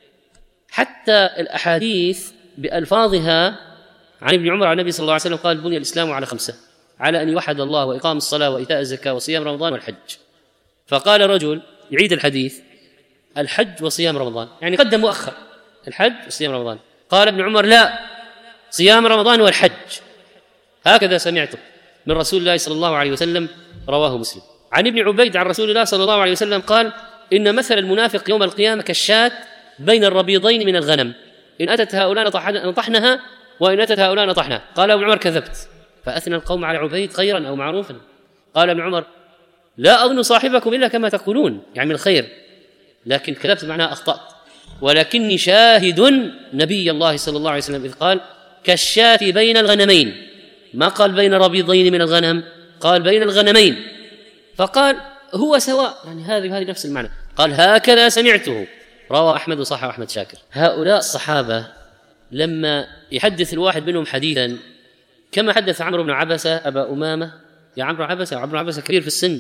حتى الأحاديث بألفاظها. عن ابن عمر عن النبي صلى الله عليه وسلم قال بني الإسلام على خمسة، على أن يوحد الله وإقام الصلاة وإيتاء الزكاة وصيام رمضان والحج. فقال رجل يعيد الحديث الحج وصيام رمضان، يعني قدم وأخر الحج وصيام رمضان. قال ابن عمر لا، صيام رمضان والحج، هكذا سمعته من رسول الله صلى الله عليه وسلم. رواه مسلم. عن ابن عبيد عن رسول الله صلى الله عليه وسلم قال إن مثل المنافق يوم القيامة كالشاة بين الربيضين من الغنم، إن أتت هؤلاء نطحنها وإن أتت هؤلاء نطحنها. قال ابن عمر كذبت، فأثنى القوم على عبيد خيرا أو معروفا. قال ابن عمر لا أظن صاحبكم إلا كما تقولون، يعني من الخير، لكن كذبت معناها أخطأت، ولكني شاهد نبي الله صلى الله عليه وسلم إذ قال كالشاة بين الغنمين، ما قال بين ربيضين من الغنم، قال بين الغنمين، فقال هو سواء، يعني هذه هذه نفس المعنى. قال هكذا سمعته. رواه أحمد وصححه أحمد شاكر. هؤلاء الصحابة لما يحدث الواحد منهم حديثا كما حدث عمرو بن عبسة أبا أمامة، يا عمرو عبسة، عمرو عبسة كبير في السن،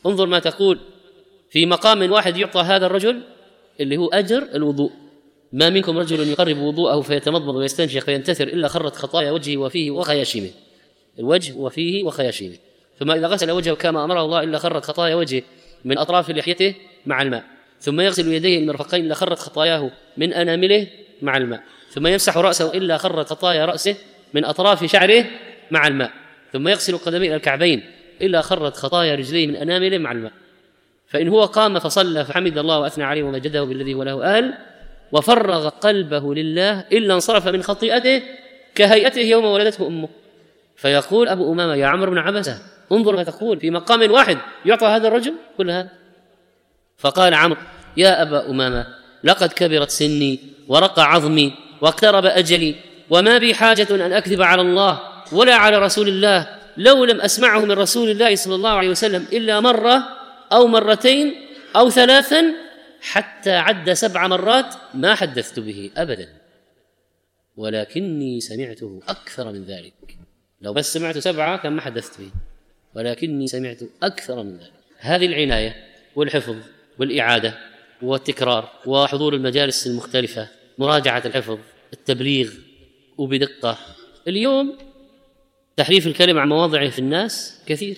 انظر ما تقول في مقام واحد يعطى هذا الرجل اللي هو أجر الوضوء: ما منكم رجل يقرب وضوءه فيتمضمض ويستنشق فينتثر إلا خرت خطايا وجهه وفيه وخياشيمه. الوجه وفيه وخياشيمه. ثم إذا غسل وجهه كما أمره الله إلا خرت خطايا وجهه من أطراف لحيته مع الماء. ثم يغسل يديه المرفقين إلا خرت خطاياه من أنامله مع الماء. ثم يمسح رأسه إلا خرت خطايا رأسه من أطراف شعره مع الماء. ثم يغسل قدميه إلى الكعبين إلا خرت خطايا رجليه من أنامله مع الماء. فإن هو قام فصلى فحمد الله وأثنى عليه ومجده بالذي هو له أهل وفرغ قلبه لله إلا انصرف من خطيئته كهيئته يوم ولدته أمه. فيقول أبو أمامة: يا عمرو بن عبسة، انظر ما تقول في مقام واحد يعطى هذا الرجل كل هذا. فقال عمرو: يا أبا أمامة، لقد كبرت سني ورق عظمي واقترب أجلي، وما بي حاجة أن أكذب على الله ولا على رسول الله، لو لم أسمعه من رسول الله صلى الله عليه وسلم إلا مرة أو مرتين أو ثلاثا حتى عد سبع مرات ما حدثت به أبدا، ولكني سمعته أكثر من ذلك. لو بس سمعت سبعة كان ما حدثت به، ولكني سمعت أكثر من ذلك. هذه العناية والحفظ والإعادة والتكرار وحضور المجالس المختلفة، مراجعة الحفظ، التبليغ وبدقة. اليوم تحريف الكلمة عن مواضعه في الناس كثير،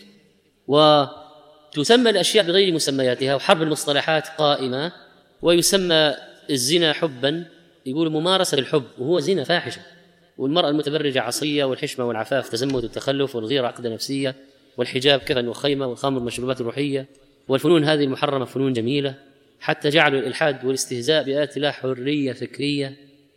وتسمى الأشياء بغير مسمياتها، وحرب المصطلحات قائمة، ويسمى الزنا حبا، يقول ممارسة الحب، وهو زنا فاحشة. والمرأة المتبرجة عصية، والحشمة والعفاف تزمت والتخلف، والغيرة عقدة نفسية، والحجاب كفن وخيمة، والخمر مشروبات روحية. والفنون هذه المحرمة فنون جميلة، حتى جعلوا الإلحاد والاستهزاء بآيات الله حرية فكرية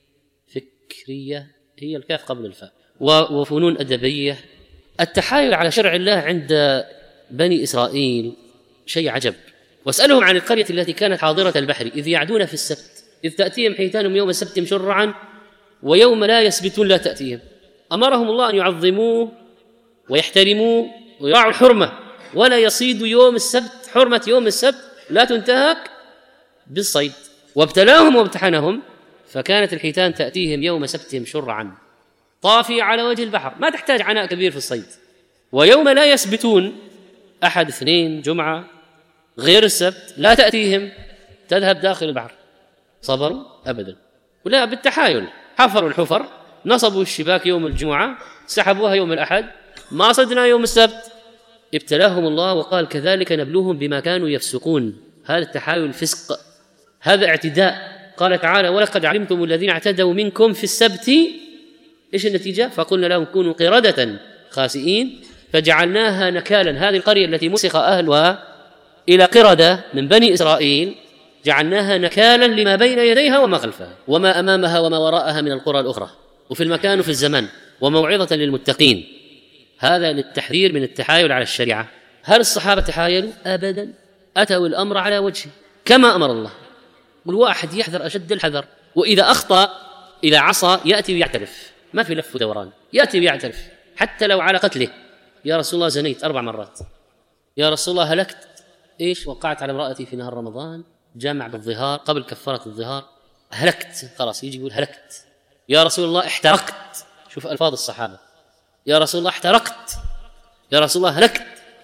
فكرية هي الكاف قبل الفاء، وفنون أدبية. التحايل على شرع الله عند بني إسرائيل شيء عجب. واسألهم عن القرية التي كانت حاضرة البحر إذ يعدون في السبت إذ تأتيهم حيتانهم يوم السبت شرعا ويوم لا يسبتون لا تأتيهم. أمرهم الله أن يعظموه ويحترموه ويراعوا الحرمة، ولا يصيدوا يوم السبت، حرمة يوم السبت لا تنتهك بالصيد. وابتلاهم وامتحنهم، فكانت الحيتان تأتيهم يوم سبتهم شرعا طافية على وجه البحر، ما تحتاج عناء كبير في الصيد. ويوم لا يسبتون، أحد اثنين جمعة غير السبت، لا تأتيهم، تذهب داخل البحر. صبروا أبدا، ولا بالتحايل، حفروا الحفر، نصبوا الشباك يوم الجمعة، سحبوها يوم الأحد، ما صدنا يوم السبت. ابتلاهم الله وقال: كذلك نبلوهم بما كانوا يفسقون. هذا التحايل فسق، هذا اعتداء. قال تعالى: ولقد علمتم الذين اعتدوا منكم في السبت، إيش النتيجة؟ فقلنا لهم كونوا قردة خاسئين فجعلناها نكالا. هذه القرية التي مسخ أهلها إلى قردة من بني إسرائيل جعلناها نكالا لما بين يديها وما خلفها وما أمامها وما وراءها من القرى الأخرى، وفي المكان وفي الزمان، وموعظة للمتقين. هذا للتحذير من التحايل على الشريعة. هل الصحابة تحايلوا؟ أبدا، أتوا الأمر على وجهه كما أمر الله. والواحد يحذر أشد الحذر، وإذا أخطأ إذا عصى يأتي ويعترف، ما في لف ودوران، يأتي ويعترف حتى لو على قتله. يا رسول الله زنيت أربع مرات، يا رسول الله هلكت، إيش وقعت على امرأتي في نهار رمضان، جامع بالظهار قبل كفارة الظهار، هلكت، خلاص يجي يقول هلكت. يا رسول الله احترقت، شوف ألفاظ الصحابة، يا رسول الله احترقت، يا رسول الله هلكت،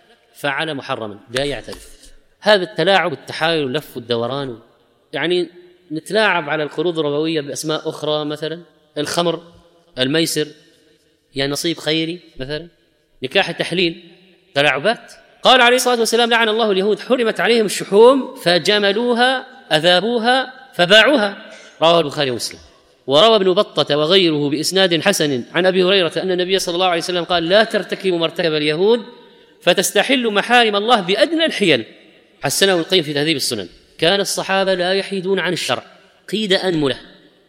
فعل محرما، لا يعترف. هذا التلاعب والتحايل واللف والدوران، يعني نتلاعب على القروض الربوية بأسماء أخرى، مثلا الخمر، الميسر، يعني نصيب خيري، مثلا نكاح التحليل، تلاعبات. قال عليه الصلاة والسلام: لعن الله اليهود، حرمت عليهم الشحوم فجملوها أذابوها فباعوها. رواه البخاري ومسلم. وروى ابن بطة وغيره بإسناد حسن عن أبي هريرة أن النبي صلى الله عليه وسلم قال: لا ترتكبوا مرتكب اليهود فتستحلوا محارم الله بأدنى الحيل. حسنه ابن القيم في تهذيب السنن. كان الصحابة لا يحيدون عن الشرع قيد أنملة،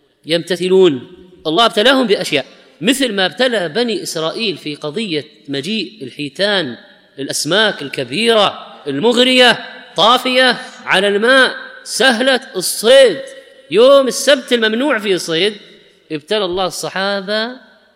يمتثلون. الله ابتلاهم بأشياء مثل ما ابتلى بني إسرائيل في قضية مجيء الحيتان، الأسماك الكبيرة المغرية طافية على الماء سهلة الصيد يوم السبت الممنوع فيه الصيد. ابتلى الله الصحابة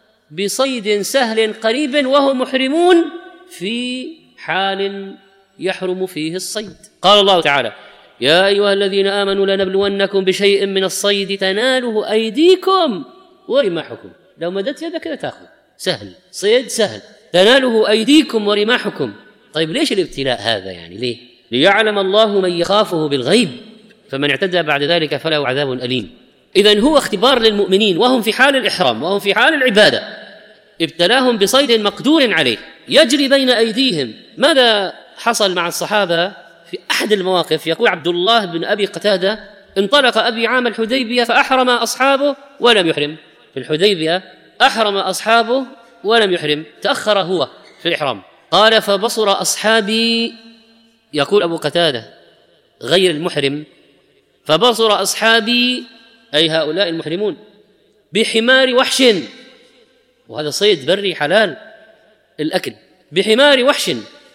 بصيد سهل قريب وهم محرمون في حال يحرم فيه الصيد. قال الله تعالى: يا أيها الذين آمنوا لنبلونكم بشيء من الصيد تناله أيديكم ورماحكم. لو مدت يدك كذا تأخذ، سهل، صيد سهل، تناله أيديكم ورماحكم. طيب ليش الابتلاء هذا؟ يعني ليه؟ ليعلم الله من يخافه بالغيب فمن اعتدى بعد ذلك فله عذاب أليم. إذن هو اختبار للمؤمنين وهم في حال الإحرام وهم في حال العبادة، ابتلاهم بصيد مقدور عليه يجري بين أيديهم. ماذا حصل مع الصحابة في أحد المواقف؟ يقول عبد الله بن أبي قتادة: انطلق أبي عام الحديبية فأحرم أصحابه ولم يحرم. في الحديبية أحرم أصحابه ولم يحرم، تأخر هو في الإحرام. قال: فبصر أصحابي، يقول أبو قتادة غير المحرم، فبصر أصحابي أي هؤلاء المحرمون بحمار وحش، وهذا صيد بري حلال الأكل، بحمار وحش.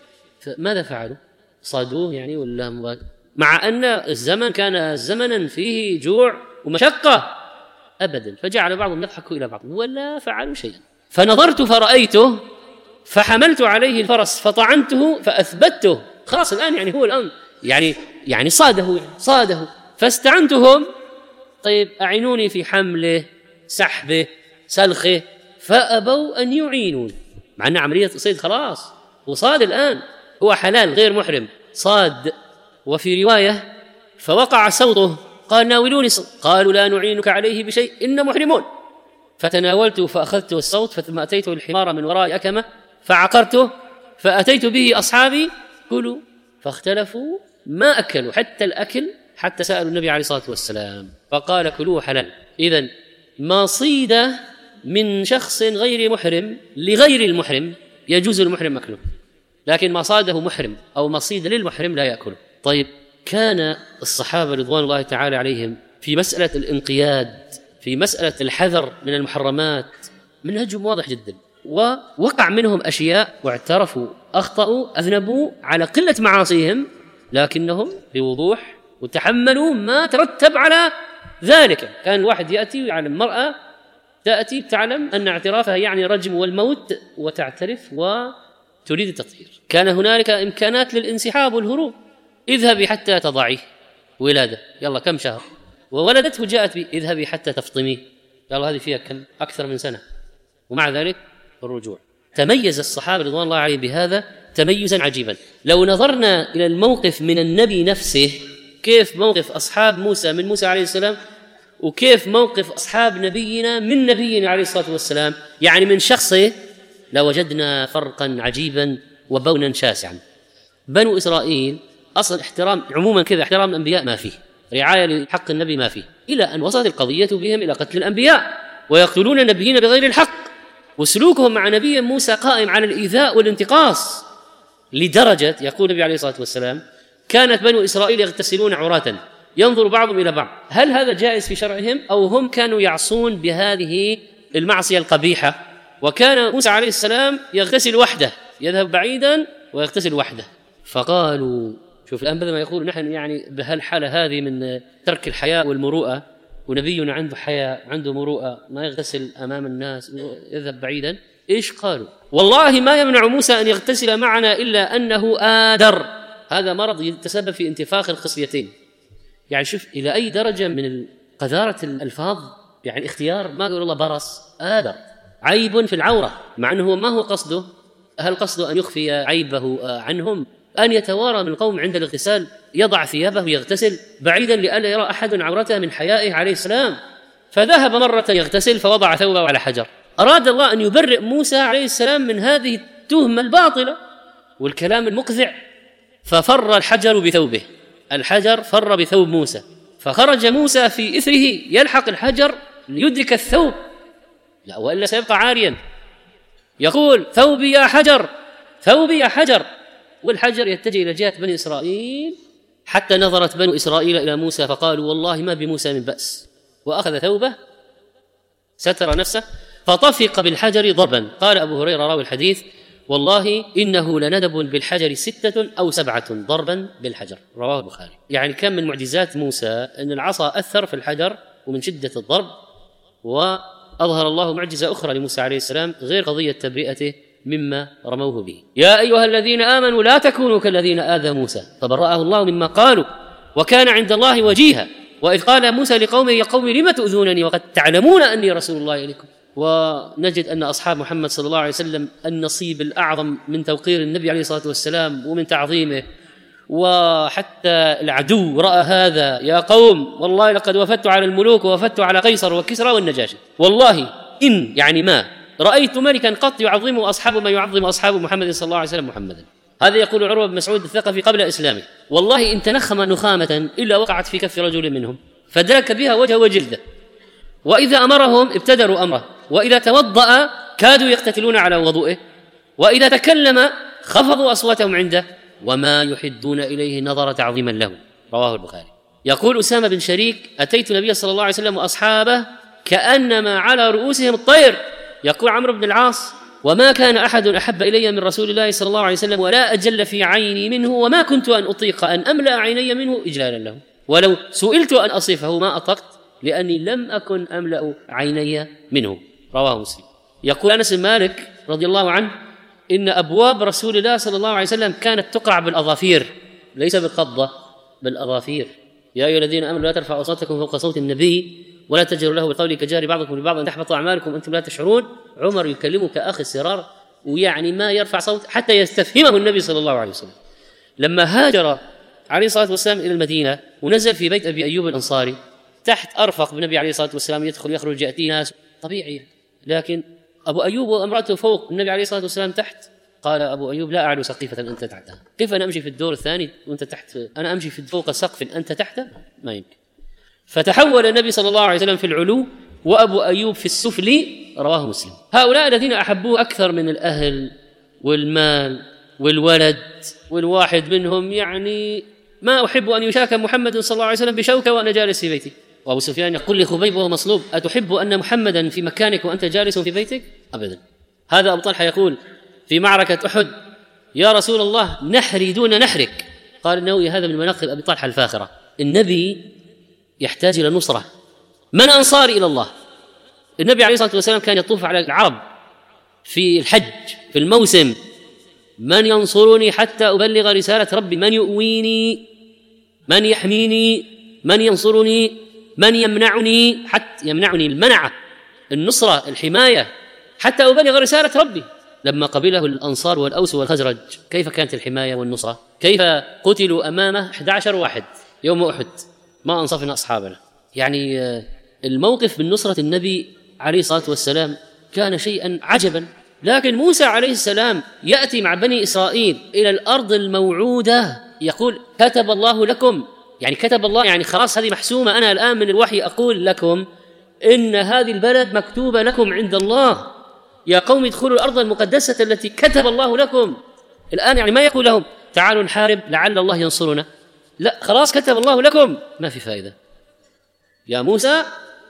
فماذا فعلوا؟ صادوه يعني ولا مبادئ؟ مع أن الزمن كان زمنا فيه جوع ومشقة؟ أبدا. فجعل بعضهم يضحك إلى بعض ولا فعلوا شيئا. فنظرت فرأيته فحملت عليه الفرس فطعنته فأثبته. خلاص الآن يعني هو الآن يعني يعني صاده يعني صاده. فاستعنتهم: طيب أعينوني في حمله سحبه سلخه. فأبوا أن يعينون، مع أن عملية صيد خلاص وصاد الآن، هو حلال غير محرم صاد. وفي رواية: فوقع صوته قال: ناولوني صوت. قالوا: لا نعينك عليه بشيء إن محرمون. فتناولته فأخذت الصوت ثم أتيت الحمار من وراء أكمة فعقرته فأتيت به أصحابي كلوا، فاختلفوا ما أكلوا حتى الأكل، حتى سألوا النبي عليه الصلاة والسلام فقال: كلوه حلال. إذن ما صيد من شخص غير محرم لغير المحرم يجوز المحرم أكله، لكن ما صاده محرم أو ما صيد للمحرم لا يأكله. طيب، كان الصحابة رضوان الله تعالى عليهم في مسألة الانقياد، في مسألة الحذر من المحرمات منهجهم واضح جدا، ووقع منهم أشياء واعترفوا أخطأوا أذنبوا على قلة معاصيهم، لكنهم بوضوح وتحملوا ما ترتب على ذلك. كان الواحد يأتي على المرأة تأتي تعلم أن اعترافها يعني رجم والموت وتعترف وتريد التطهير. كان هنالك إمكانات للانسحاب والهروب: اذهبي حتى تضعيه ولادة، يلا كم شهر، وولدته جاءت بي: اذهبي حتى تفطميه، يلا هذه فيها كم أكثر من سنة، ومع ذلك الرجوع. تميز الصحابة رضوان الله عليهم بهذا تميزا عجيبا. لو نظرنا إلى الموقف من النبي نفسه، كيف موقف أصحاب موسى من موسى عليه السلام، وكيف موقف أصحاب نبينا من نبينا عليه الصلاة والسلام، يعني من شخصه، لوجدنا فرقا عجيبا وبونا شاسعا. بنو إسرائيل أصل احترام عموما كذا، احترام الأنبياء ما فيه، رعاية لحق النبي ما فيه، إلى أن وصلت القضية بهم إلى قتل الأنبياء ويقتلون النبيين بغير الحق. وسلوكهم مع نبي موسى قائم على الإيذاء والانتقاص، لدرجة يقول النبي عليه الصلاة والسلام: كانت بنو إسرائيل يغتسلون عراة ينظر بعضهم إلى بعض. هل هذا جائز في شرعهم أو هم كانوا يعصون بهذه المعصية القبيحة؟ وكان موسى عليه السلام يغتسل وحده، يذهب بعيدا ويغتسل وحده. فقالوا: شوف الآن بدل ما يقول نحن يعني بهالحالة هذه من ترك الحياء والمروءة، ونبينا عنده حياء عنده مروءة، ما يغتسل أمام الناس، يذهب بعيدا. إيش قالوا؟ والله ما يمنع موسى أن يغتسل معنا إلا أنه آدر، هذا مرض يتسبب في انتفاخ الخصيتين. يعني شوف إلى أي درجة من قذارة الألفاظ، يعني اختيار ما يقول الله برص، آدر، عيب في العورة، مع أنه ما هو قصده. هل قصده أن يخفي عيبه عنهم؟ أن يتوارى من القوم عند الاغتسال، يضع ثيابه ويغتسل بعيدا لئلا يرى أحد عورته من حيائه عليه السلام. فذهب مرة يغتسل فوضع ثوبه على حجر. أراد الله أن يبرئ موسى عليه السلام من هذه التهمة الباطلة والكلام المقذع، ففر الحجر بثوبه، الحجر فر بثوب موسى، فخرج موسى في إثره يلحق الحجر ليدرك الثوب، لا وإلا سيبقى عاريا. يقول: ثوبي يا حجر، ثوبي يا حجر، والحجر يتجه إلى جهة بني إسرائيل، حتى نظرت بنو إسرائيل إلى موسى فقالوا: والله ما بموسى من بأس، وأخذ ثوبه ستر نفسه فطفق بالحجر ضربا. قال أبو هريرة راوي الحديث: والله إنه لندب بالحجر ستة أو سبعة ضربا بالحجر، رواه البخاري. يعني كان من معجزات موسى أن العصا أثر في الحجر ومن شدة الضرب. وأظهر الله معجزة أخرى لموسى عليه السلام غير قضية تبرئته مما رموه به: يا أيها الذين آمنوا لا تكونوا كالذين آذوا موسى فبرأه الله مما قالوا وكان عند الله وجيها. وإذ قال موسى لقومه: يا قوم لم تؤذونني وقد تعلمون أني رسول الله إليكم. ونجد أن أصحاب محمد صلى الله عليه وسلم النصيب الأعظم من توقير النبي عليه الصلاة والسلام ومن تعظيمه وحتى العدو رأى هذا: يا قوم والله لقد وفدت على الملوك ووفدت على قيصر وكسرى والنجاشي، والله إن يعني ما رأيت ملكا قط يعظم أصحاب ما يعظم أصحاب محمد صلى الله عليه وسلم محمدا. هذا يقول عروة بن مسعود الثقفي قبل إسلامه: والله إن تنخم نخامة إلا وقعت في كف رجل منهم فدلك بها وجه وجلده، وإذا أمرهم ابتدروا أمره، وإذا توضأ كادوا يقتتلون على وضوئه، وإذا تكلم خفضوا أصواتهم عنده، وما يحدون إليه نظر تعظيما له. رواه البخاري. يقول أسامة بن شريك: أتيت النبي صلى الله عليه وسلم وأصحابه كأنما على رؤوسهم الطير. يقول عمرو بن العاص: وما كان أحد أحب إلي من رسول الله صلى الله عليه وسلم ولا أجل في عيني منه، وما كنت أن أطيق أن أملأ عيني منه إجلالا له، ولو سئلت أن أصفه ما أطقت لأني لم أكن أملأ عيني منه. رواه مسلم. يقول أنس بن مالك رضي الله عنه: إن أبواب رسول الله صلى الله عليه وسلم كانت تقرع بالأظافير، ليس بالقبضة، بالأظافير. يا أيها الذين آمنوا لا ترفعوا أصواتكم فوق صوت النبي ولا تجهروا له بالقول كجهر بعضكم لبعض أن تحبط أعمالكم وأنتم لا تشعرون. عمر يكلمه كأخ السرار، ويعني ما يرفع صوت حتى يستفهمه النبي صلى الله عليه وسلم. لما هاجر عليه الصلاة والسلام إلى المدينة ونزل في بيت أبي أيوب الأنصاري تحت أرفق بالنبي عليه الصلاة والسلام، يدخل يخرج يأتي ناس طبيعي، لكن أبو أيوب وامرأته فوق، النبي عليه الصلاة والسلام تحت. قال أبو أيوب: لا أعلو سقيفة أنت تحتها، كيف أنا أمشي في الدور الثاني وأنت تحت؟ أنا أمشي في فوق سقف أنت تحته؟ ما يمكن. فتحول النبي صلى الله عليه وسلم في العلو وأبو أيوب في السفل. رواه مسلم. هؤلاء الذين أحبوه أكثر من الأهل والمال والولد، والواحد منهم يعني: ما أحب أن يشاك محمد صلى الله عليه وسلم بشوكة وأنا جالس في بيتي. وأبو سفيان يقول لخبيب وهو مصلوب: أتحب أن محمدا في مكانك وأنت جالس في بيتك؟ أبدا. هذا أبو طلحة يقول في معركة أحد: يا رسول الله نحري دون نحرك. قال النووي: هذا من مناقب أبي طلحة الفاخرة. النبي يحتاج إلى نصرة. من أنصار إلى الله؟ النبي عليه الصلاة والسلام كان يطوف على العرب في الحج في الموسم: من ينصرني حتى أبلغ رسالة ربي؟ من يؤويني؟ من يحميني؟ من ينصرني؟ من يمنعني؟ حتى يمنعني المنعة، النصرة، الحماية، حتى أبلغ رسالة ربي. لما قبله الأنصار والأوس والخزرج كيف كانت الحماية والنصرة؟ كيف قتلوا أمامه أحد عشر واحد يوم أحد، ما أنصفنا أصحابنا. يعني الموقف من نصرة النبي عليه الصلاة والسلام كان شيئا عجبا. لكن موسى عليه السلام يأتي مع بني إسرائيل إلى الأرض الموعودة، يقول: كتب الله لكم، يعني كتب الله يعني خلاص هذه محسومة. أنا الآن من الوحي أقول لكم إن هذه البلد مكتوبة لكم عند الله، يا قوم ادخلوا الأرض المقدسة التي كتب الله لكم. الآن يعني ما يقول لهم: تعالوا نحارب لعل الله ينصرنا، لا، خلاص كتب الله لكم. ما في فائدة. يا موسى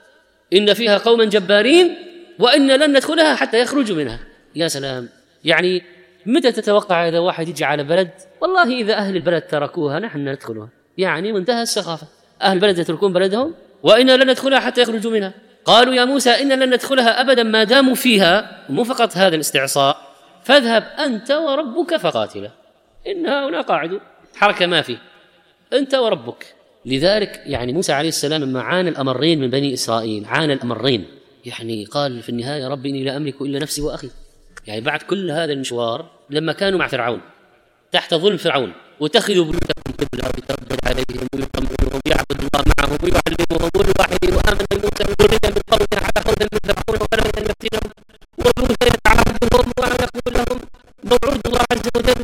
إن فيها قوما جبارين وإن لن ندخلها حتى يخرجوا منها. يا سلام. يعني متى تتوقع إذا واحد يجي على بلد: والله إذا أهل البلد تركوها نحن ندخلها؟ يعني منتهى السخافة. أهل البلد يتركون بلدهم وإن لن ندخلها حتى يخرجوا منها. قالوا: يا موسى إن لن ندخلها أبدا ما داموا فيها. مو فقط هذا الاستعصاء: فاذهب أنت وربك فقاتلا إنها هنا قاعدون. حركة ما في، أنت وربك. لذلك يعني موسى عليه السلام لما عانى الأمرين من بني إسرائيل، عانى الأمرين، يعني قال في النهاية: ربي إني لا أملك إلا نفسي وأخي. يعني بعد كل هذا المشوار لما كانوا مع فرعون تحت ظلم فرعون: واتخذوا بيوتكم قبلة ويتردد عليهم ويطمئنهم ويعبد الله معهم ويعلمهم كل واحد وآمن بموسى ذرية من قوم على خوف من فرعون ولم أن يفتنهم وموسى يتعهدهم ويقول لهم موعود الله عز وجل: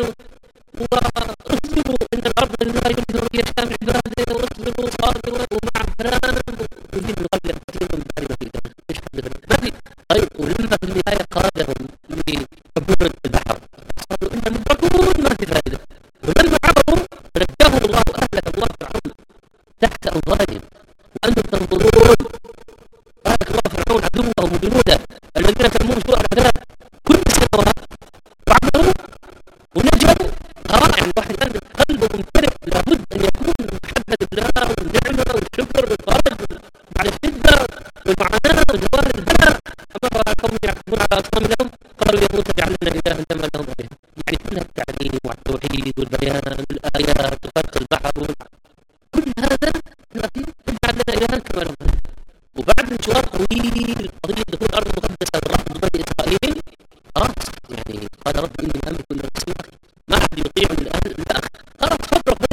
واصبروا إن الأرض لله يرثها من يشاء من عباده واصبروا صابروا ومع فرعون يجيب من قبل قتيل من بعد ما في طيب. ولما في النهاية قادهم لعبور البحر قالوا إنهم مدركون ما في فائدة. ولما عبروا نجاهم الله أهلك الله فرعون تحت أنظارهم وأنتم تنظرون. أهلك الله فرعون عدوهم وجنوده الذين ترمون سوء العذاب كل سنوات وعبروا ونجوا. اه يعني الواحد كان قلبه ممتلئ، لابد أن يكون محبة الله والنعمة والشكر والفرج على الشدة والمعاناة وجوار البلاء. أمر قوم يعكفون على أصنام لهم قالوا: يا موسى اجعل لنا إلها كما لهم آلهة. يعني كل التعليم والتوحيد والبيان والآيات وفرق البحر كل هذا اجعل لنا إلها كما لهم آلهة. وبعد مشوار طويل قضية دخول الأرض المقدسة والرحمة بني إسرائيل خلاص يعني قال: رب إني لا أملك إلا نفسي وأخي، ما أحد يطيعني الآن إلا أخي. خلاص فرق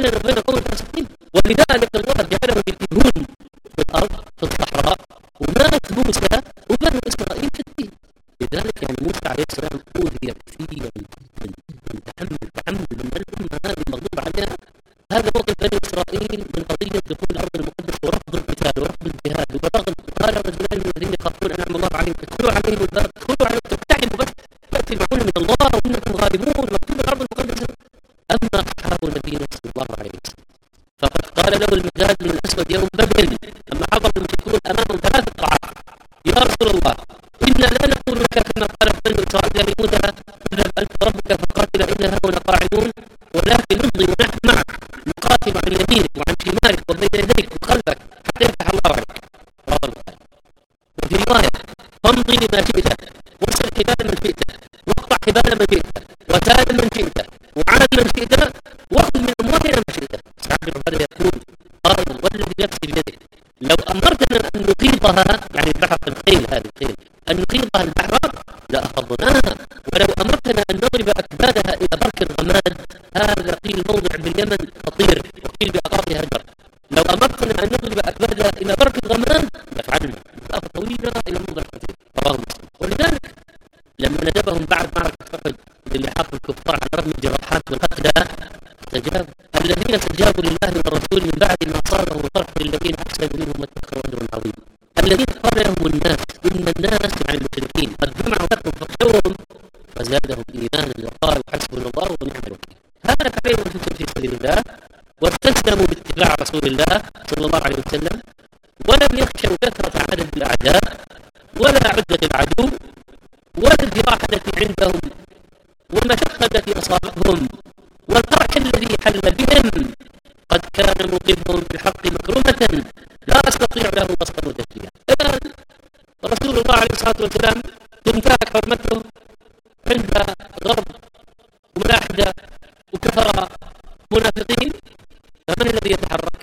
عليهم ادخلوا عليهم الباب ادخلوا عليهم تقتحموا بس تأتي المعونة من الله وإنكم غالبون مكتوب الأرض المقدسة. أما أصحاب النبي صلى الله عليه وسلم فقد قال له المقداد بن الأسود يوم بدر لما حضر المشركون أمامهم ثلاث طعام: يا رسول الله إنا لا نقول لك كما قالت بنو إسرائيل لموسى اذهب أنت وربك فقاتل إنها هنا قاعدون، ولكن نمضي ونحن معك نقاتل عن يمينك وعن شمالك وبين يديك وخلفك حتى يفتح الله عليك. رواه البخاري. وفي رواية: فامضي لما شئت وارسل حبال من شئت واقطع حبال من شئت وتال من شئت وعاد من شئت واخذ من أموالنا ما شئت. سعد بن عبادة يقول: قال والذي نفسي بيده لو أمرتنا أن نقيضها، يعني البحر الخيل هذه الخيل أن نقيضها البحر لأخذناها، ولو أمرتنا أن نضرب أكبادها إلى برك الغماد، هذا قيل موضع باليمن خطير وقيل بأقاطها هجر، لو أمرتنا أن نضرب أكبادها إلى برك الغماد لفعلنا، مسافة طويلة إلى موضع خطير. رواه مسلم. ولذلك لما ندبهم بعد معركة أحد للحاق الكفار على رغم الجراحات والقتلى استجاب الذين استجابوا لله والرسول من بعد ما أصابهم الفرح للذين أحسنوا منهم واتقوا أجر عظيم. الذين قال لهم الناس إن الناس عن المشركين قد جمعوا لكم فاخشوهم فزادهم إيمانا وقالوا حسبنا الله ونعم الوكيل. هلك عليهم أنفسهم في سبيل الله واستسلموا باتباع رسول الله صلى الله عليه وسلم، ولم يخشوا كثرة عدد الأعداء ولا عدة العدو ولا الجراح التي عندهم والمشقة التي أصابتهم والقرح الذي حل بهم، قد كان موقفهم في الحق مكرمة لا أستطيع له وصفا وتشبيها. الآن رسول الله عليه الصلاة والسلام تنتهك حرمته عند غرب وملاحدة وكفر منافقين، فمن الذي يتحرك؟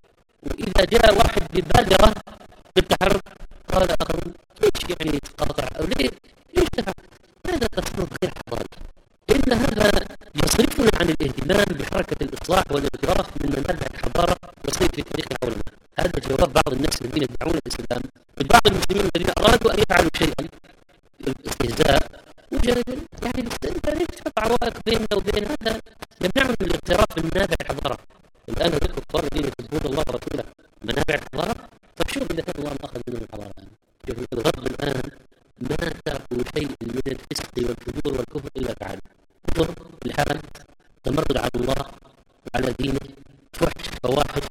وإذا جاء واحد ببادرة بالتحرك قال آخرون: ليش يعني يتقاطع أو ليه ليش تفعل؟ هذا تصرف غير حضاري، إن هذا يصرفنا عن الاهتمام بحركة الإصلاح والانصراف من منابع الحضارة وسير في تاريخ العلماء. هذا جواب بعض الناس الذين يدعون الإسلام بعض المسلمين الذين أرادوا أن يفعلوا شيئا الاستهزاء وجد يعني أنت ليش تقطع عوائق بيننا وبين هذا يمنعهم من الاغتراب بمنابع الحضارة. الآن هذول الكفار الذين يكذبون الله ورسوله منابع الحضارة، فشوف إذا كان الله أخذ منهم الحضارة. شوف الغرب الآن ما تركوا شيء من الفسق والفجور والكفر إلا فعلوا كفر الحال، تمرد على الله وعلى دينه، فحش فواحش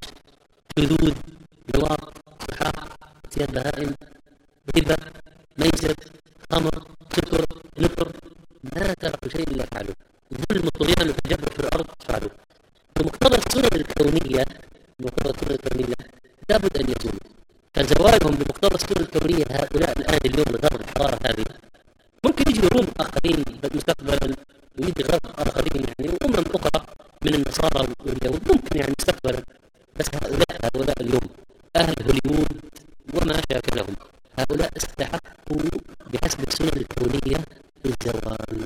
شذوذ لواط سحاق اتيان بهائم ربا ميسر خمر سكر نكر، ما تركوا شيء الا فعلوا. ظلم الطغيان والتجبر في الارض فعلوا. بمقتضى السنن الكونيه بمقتضى السنن الكونيه لابد ان يزولوا، فزوالهم بمقتضى السنن الكونيه هؤلاء الان اليوم لغرب الحضاره هذه ممكن يجي روم اخرين مستقبلا ويجي غرب اخرين يعني وامم اخرى من النصارى واليهود ممكن يعني مستقبلا، بس هؤلاء هؤلاء اليوم اهل هوليوود وما شاكلهم هؤلاء استحقوا بحسب السنن الكونيه الزوال،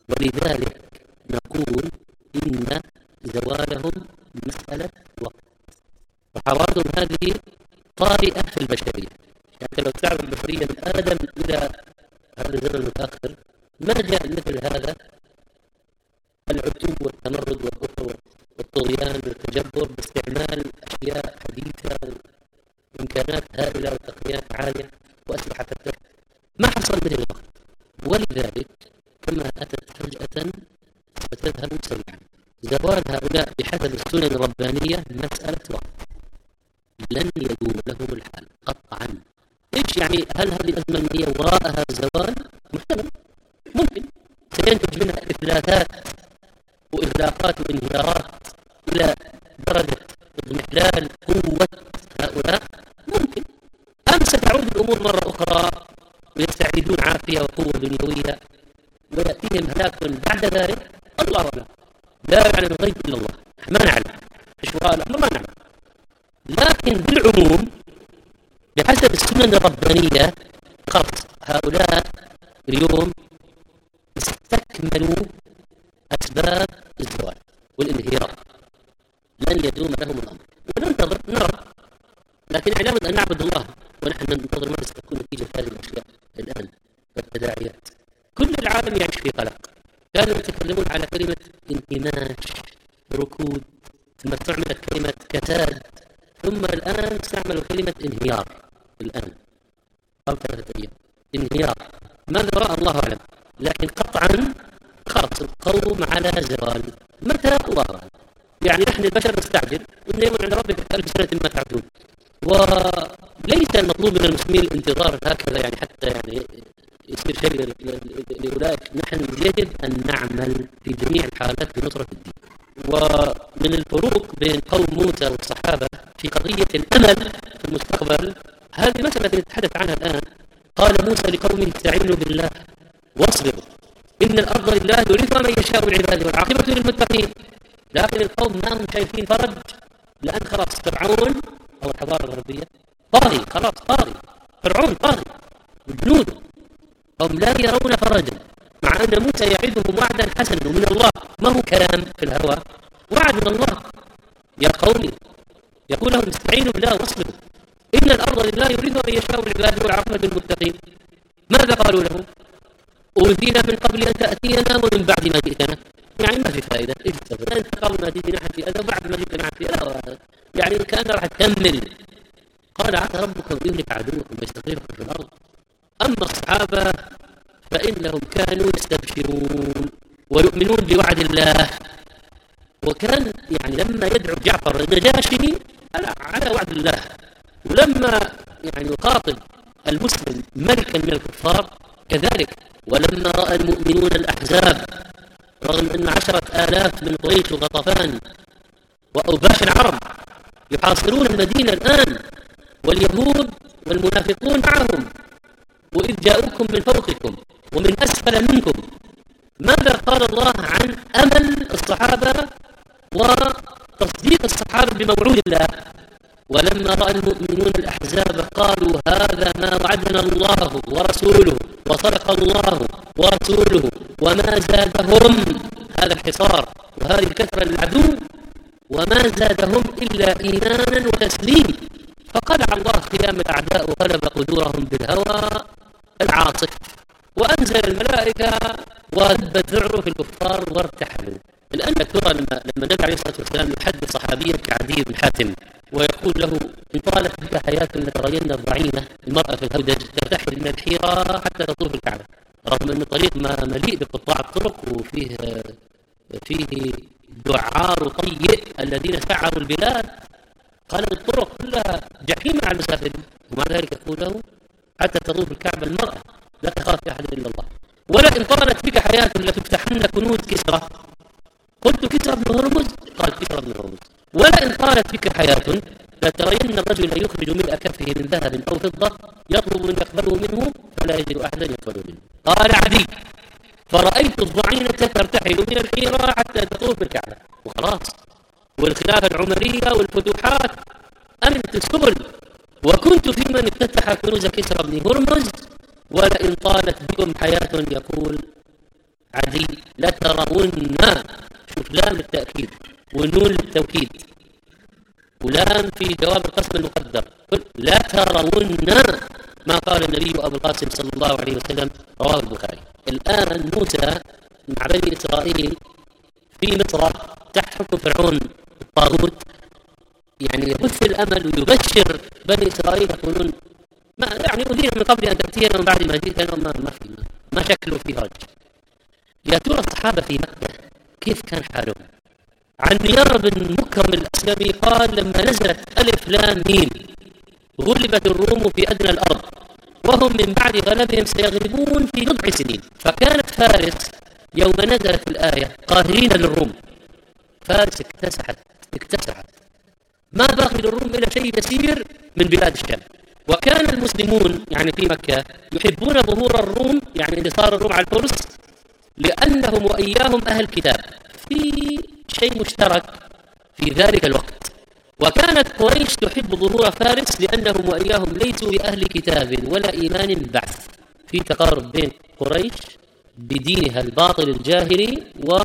ولذلك نقول ان زوالهم مساله وقت، وحوادث هذه طارئه في البشريه. يعني لو تعرف البشريه من ادم الى هذا الزمن المتاخر ما جاء مثل هذا العتوب والتمرد والكفر والطغيان والتجبر باستعمال اشياء حديثه وامكانات هائله وتقنيات عاليه واسلحه التك، ما حصل مثل الوقت. ولذلك كما اتت فجاه فتذهب سريعا. زوال هؤلاء بحسب السنن الربانيه مساله وقت، لن يدوم لهم الحال قطعا. ايش يعني؟ هل هذه الازمه الماليه وراءها زوال؟ محتمل، ممكن سينتج منها افلاتات واغلاقات وانهيارات الى درجه اضمحلال قوه هؤلاء، ممكن. ام ستعود الامور مره اخرى ويستعيدون عافيه وقوه دنيويه وياتيهم هلاك بعد ذلك؟ الله اعلم، لا يعلم الغيب الا الله، ما نعلم ايش وراء الامر، ما نعلم. لكن بالعموم بحسب السنن الربانيه خط هؤلاء اليوم استكملوا اسباب الزوال والانهيار، لن يدوم لهم الامر وننتظر نرى. لكن لابد ان نعبد الله ونحن ننتظر ماذا ستكون نتيجه هذه الاشياء الان والتداعيات. كل العالم يعيش في قلق، كانوا يتكلمون على كلمه انكماش ركود، ثم استعملت كلمه كساد، ثم الان استعملوا كلمه انهيار الان قبل ثلاثه ايام. انهيار. ماذا رأى الله أعلم، لكن قطعا خلاص القوم على زوال. متى؟ الله أعلم. يعني نحن البشر نستعجل، إن يوم عند ربك كألف سنة ما تعدون، وليس المطلوب من المسلمين الانتظار هكذا يعني حتى يعني يصير شيء لأولئك. نحن يجب أن نعمل في جميع الحالات بنصرة الدين. ومن الفروق بين قوم موسى والصحابة في قضية الأمل في المستقبل، هذه مسألة نتحدث عنها الآن. قال موسى لقومه استعينوا بالله واصبروا إن الأرض لله يورثها من يشاء من عباده والعاقبة للمتقين. لكن القوم ما هم شايفين فرج، لأن خلاص فرعون أو الحضارة الغربية طاغي، خلاص طاغي، فرعون طاغي بجنوده، هم لا يرون فرجا، مع أن موسى يعدهم وعدا حسنا من الله، ما هو كلام في الهواء، وعد من الله. يا قومي يقول لهم استعينوا بالله واصبروا إن الأرض لله يورثها من يشاء من عباده والعاقبة للمتقين. ماذا قالوا له؟ أوذينا من قبل أن تأتينا ومن بعد ما جئتنا. يعني ما في فائدة، اجتهد أنت قبل ما تجي نحن في أذى وبعد ما جئت نحن في أذى، يعني كان راح تكمل. قال عسى ربكم يهلك عدوكم ويستخلفكم في الأرض. أما الصحابة فإنهم كانوا يستبشرون ويؤمنون بوعد الله، وكان يعني لما يدعو جعفر النجاشي على وعد الله، ولما يعني يخاطب المسلم ملكا من الكفار كذلك. ولما رأى المؤمنون الأحزاب رغم أن عشرة آلاف من قريش وغطفان وأوباش العرب يحاصرون المدينة الآن واليهود والمنافقون معهم، وإذ جاءوكم من فوقكم ومن أسفل منكم، ماذا قال الله عن أمل الصحابة وتصديق الصحابة بموعود الله؟ ولما رأى المؤمنون الأحزاب قالوا هذا ما وعدنا الله ورسوله وصدق الله ورسوله وما زادهم، هذا الحصار وهذه الكثرة للعدو وما زادهم إلا إيمانا وتسليم. فقلع الله قيام الأعداء وغلب قدورهم بالهوى العاصف، وأنزل الملائكة ودب ذعره في الكفار وارتحلوا. الآن ترى لما لما النبي عليه الصلاة والسلام يحدث صحابيا كعدي بن حاتم ويقول له إن طالت بك حياة لترين الضعينة المرأة في الهودج ترتحل من الحيرة حتى تطوف الكعبة، رغم أن الطريق ما مليء بقطاع الطرق وفيه فيه دعار طيء الذين سعروا البلاد، قال الطرق كلها جحيم على المسافرين، ومع ذلك يقول له حتى تطوف الكعبة المرأة لا تخاف في أحد إلا الله. ولئن طالت بك حياة لتفتحن كنوز كسرى، قلت كسرى بن هرمز؟ قال كسرى بن هرمز. ولئن طالت بك حياة لترين الرجل يخرج ملء كفه من ذهب أو فضة يطلب من يقبله منه فلا يجد أحدا يقبله منه. قال عدي فرأيت الضعينة ترتحل من الحيرة حتى تطوف بالكعبة وخلاص. والخلافة العمرية والفتوحات أمنت السبل، وكنت في من افتتح كنوز كسرى بن هرمز. ولئن طالت بكم حياة يقول عدي لترون، شوف لام للتأكيد ونون للتوكيد ولام في جواب القسم المقدر، لا ترون ما قال النبي أبو القاسم صلى الله عليه وسلم، رواه البخاري. الآن موسى مع بني إسرائيل في مصر تحت حكم فرعون الطاغوت، يعني يبث الأمل ويبشر بني إسرائيل يقولون ما يعني أذينا من قبل أن تأتينا ومن بعد ما جئتنا ما ما في ما شكلوا في رج. يا ترى الصحابة في مكة كيف كان حالهم؟ عن نيار بن مكرم الأسلمي قال لما نزلت ألف لام ميم غلبت الروم في أدنى الأرض وهم من بعد غلبهم سيغلبون في بضع سنين، فكانت فارس يوم نزلت الآية قاهرين للروم، فارس اكتسحت اكتسحت ما باقي للروم إلا شيء يسير من بلاد الشام. وكان المسلمون يعني في مكة يحبون ظهور الروم يعني انتصار الروم على الفرس لأنهم وإياهم أهل كتاب، في شيء مشترك في ذلك الوقت. وكانت قريش تحب ظهور فارس لأنهم وإياهم ليسوا بأهل كتاب ولا إيمان بعث، في تقارب بين قريش بدينها الباطل الجاهلي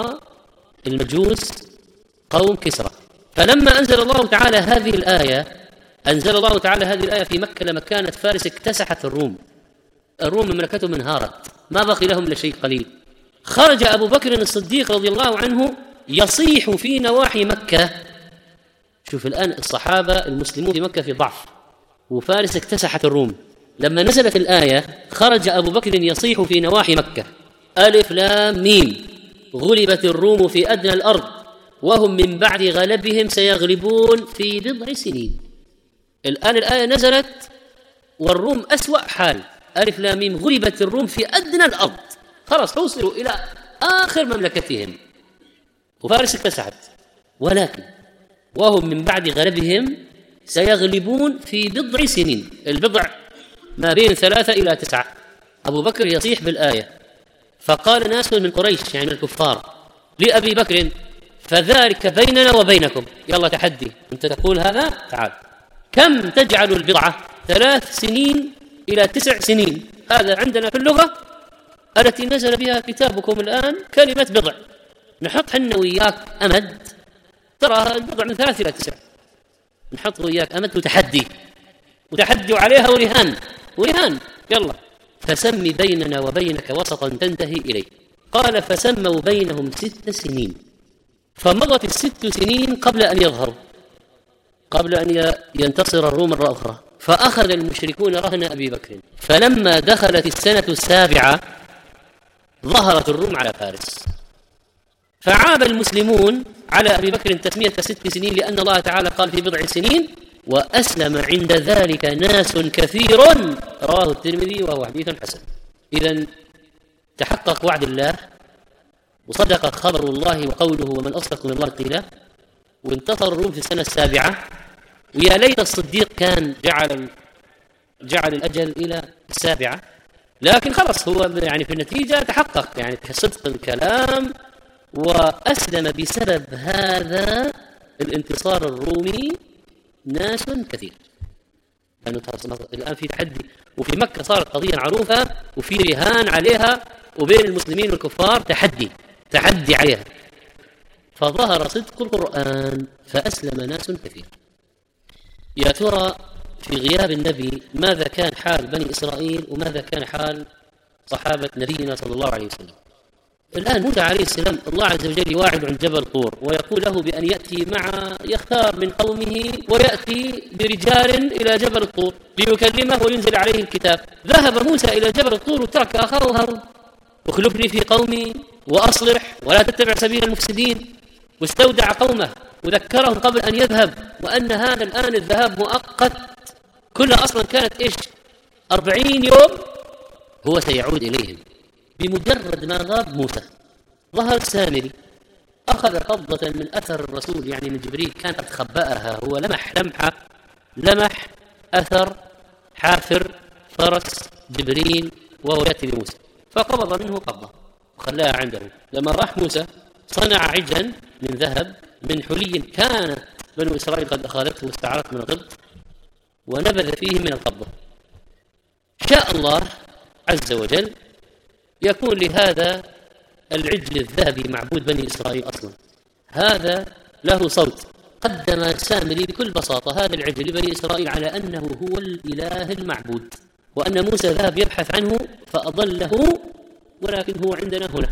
والمجوس قوم كسرى. فلما أنزل الله تعالى هذه الآية أنزل الله تعالى هذه الآية في مكة لما كانت فارس اكتسحت الروم، الروم مملكتهم انهارت ما بقي لهم إلا شيء قليل. خرج أبو بكر الصديق رضي الله عنه يصيح في نواحي مكة. شوف الآن الصحابة المسلمون في مكة في ضعف وفارس اكتسحت الروم، لما نزلت الآية خرج أبو بكر يصيح في نواحي مكة: ألف لام ميم غلبت الروم في أدنى الأرض وهم من بعد غلبهم سيغلبون في بضع سنين. الآن الآية نزلت والروم أسوأ حال، ألف لام ميم غلبت الروم في أدنى الأرض، خلاص توصلوا إلى آخر مملكتهم وفارس اتسعت، ولكن وهم من بعد غلبهم سيغلبون في بضع سنين، البضع ما بين ثلاثة إلى تسعة. أبو بكر يصيح بالآية، فقال ناس من قريش يعني الكفار لأبي بكر: فذلك بيننا وبينكم، يلا تحدي، أنت تقول هذا، تعال، كم تجعل البضعة؟ ثلاث سنين إلى تسع سنين، هذا عندنا في اللغة التي نزل بها كتابكم الآن كلمة بضع، نحط حنا وياك أمد، ترى البضع من ثلاث إلى تسع، نحط وياك أمد وتحدي، وتحدي عليها ورهان ورهان، يلا فسم بيننا وبينك وسطا تنتهي إليه. قال: فسموا بينهم ست سنين، فمضت الست سنين قبل أن يظهروا، قبل أن ينتصر الروم مرة أخرى، فأخذ المشركون رهن أبي بكر، فلما دخلت السنة السابعة ظهرت الروم على فارس، فعاب المسلمون على أبي بكر تسمية ست سنين، لأن الله تعالى قال في بضع سنين: وأسلم عند ذلك ناس كثير، رواه الترمذي وهو حديث حسن. إذن تحقق وعد الله وصدق خبر الله وقوله: ومن أصدق من الله قيلا، وانتصر الروم في السنة السابعة. ويا ليت الصديق كان جعل جعل الأجل إلى السابعة، لكن خلص هو يعني في النتيجة تحقق يعني صدق الكلام، وأسلم بسبب هذا الانتصار الرومي ناس كثير. لأنه الآن في تحدي، وفي مكة صارت قضية معروفة وفي رهان عليها، وبين المسلمين والكفار تحدي تحدي عليها، فظهر صدق القرآن فأسلم ناس كثير. يا ترى في غياب النبي ماذا كان حال بني إسرائيل وماذا كان حال صحابة نبينا صلى الله عليه وسلم؟ الآن موسى عليه السلام الله عز وجل يواعد عن جبل طور ويقول له بأن يأتي مع يختار من قومه ويأتي برجال إلى جبل الطور ليكلمه وينزل عليه الكتاب. ذهب موسى إلى جبل الطور وترك أخاه هارون: اخلفني في قومي وأصلح ولا تتبع سبيل المفسدين، واستودع قومه وذكرهم قبل أن يذهب وأن هذا الآن الذهاب مؤقت، كلها أصلا كانت إيش أربعين يوم، هو سيعود إليهم. بمجرد ما غاب موسى ظهر سامري أخذ قبضة من أثر الرسول يعني من جبريل، كان قد خبأها، هو لمح لمحة لمح أثر حافر فرس جبريل وهو يأتي لموسى، فقبض منه قبضة وخلاها عنده. لما راح موسى صنع عجلا من ذهب من حلي كانت بنو إسرائيل قد أخذته واستعارته من القبط، ونبذ فيه من القبضة. شاء الله عز وجل يكون لهذا العجل الذهبي معبود بني إسرائيل أصلا، هذا له صوت. قدم السامري بكل بساطة هذا العجل لبني إسرائيل على أنه هو الإله المعبود، وأن موسى ذهب يبحث عنه فأضله، ولكن هو عندنا هنا.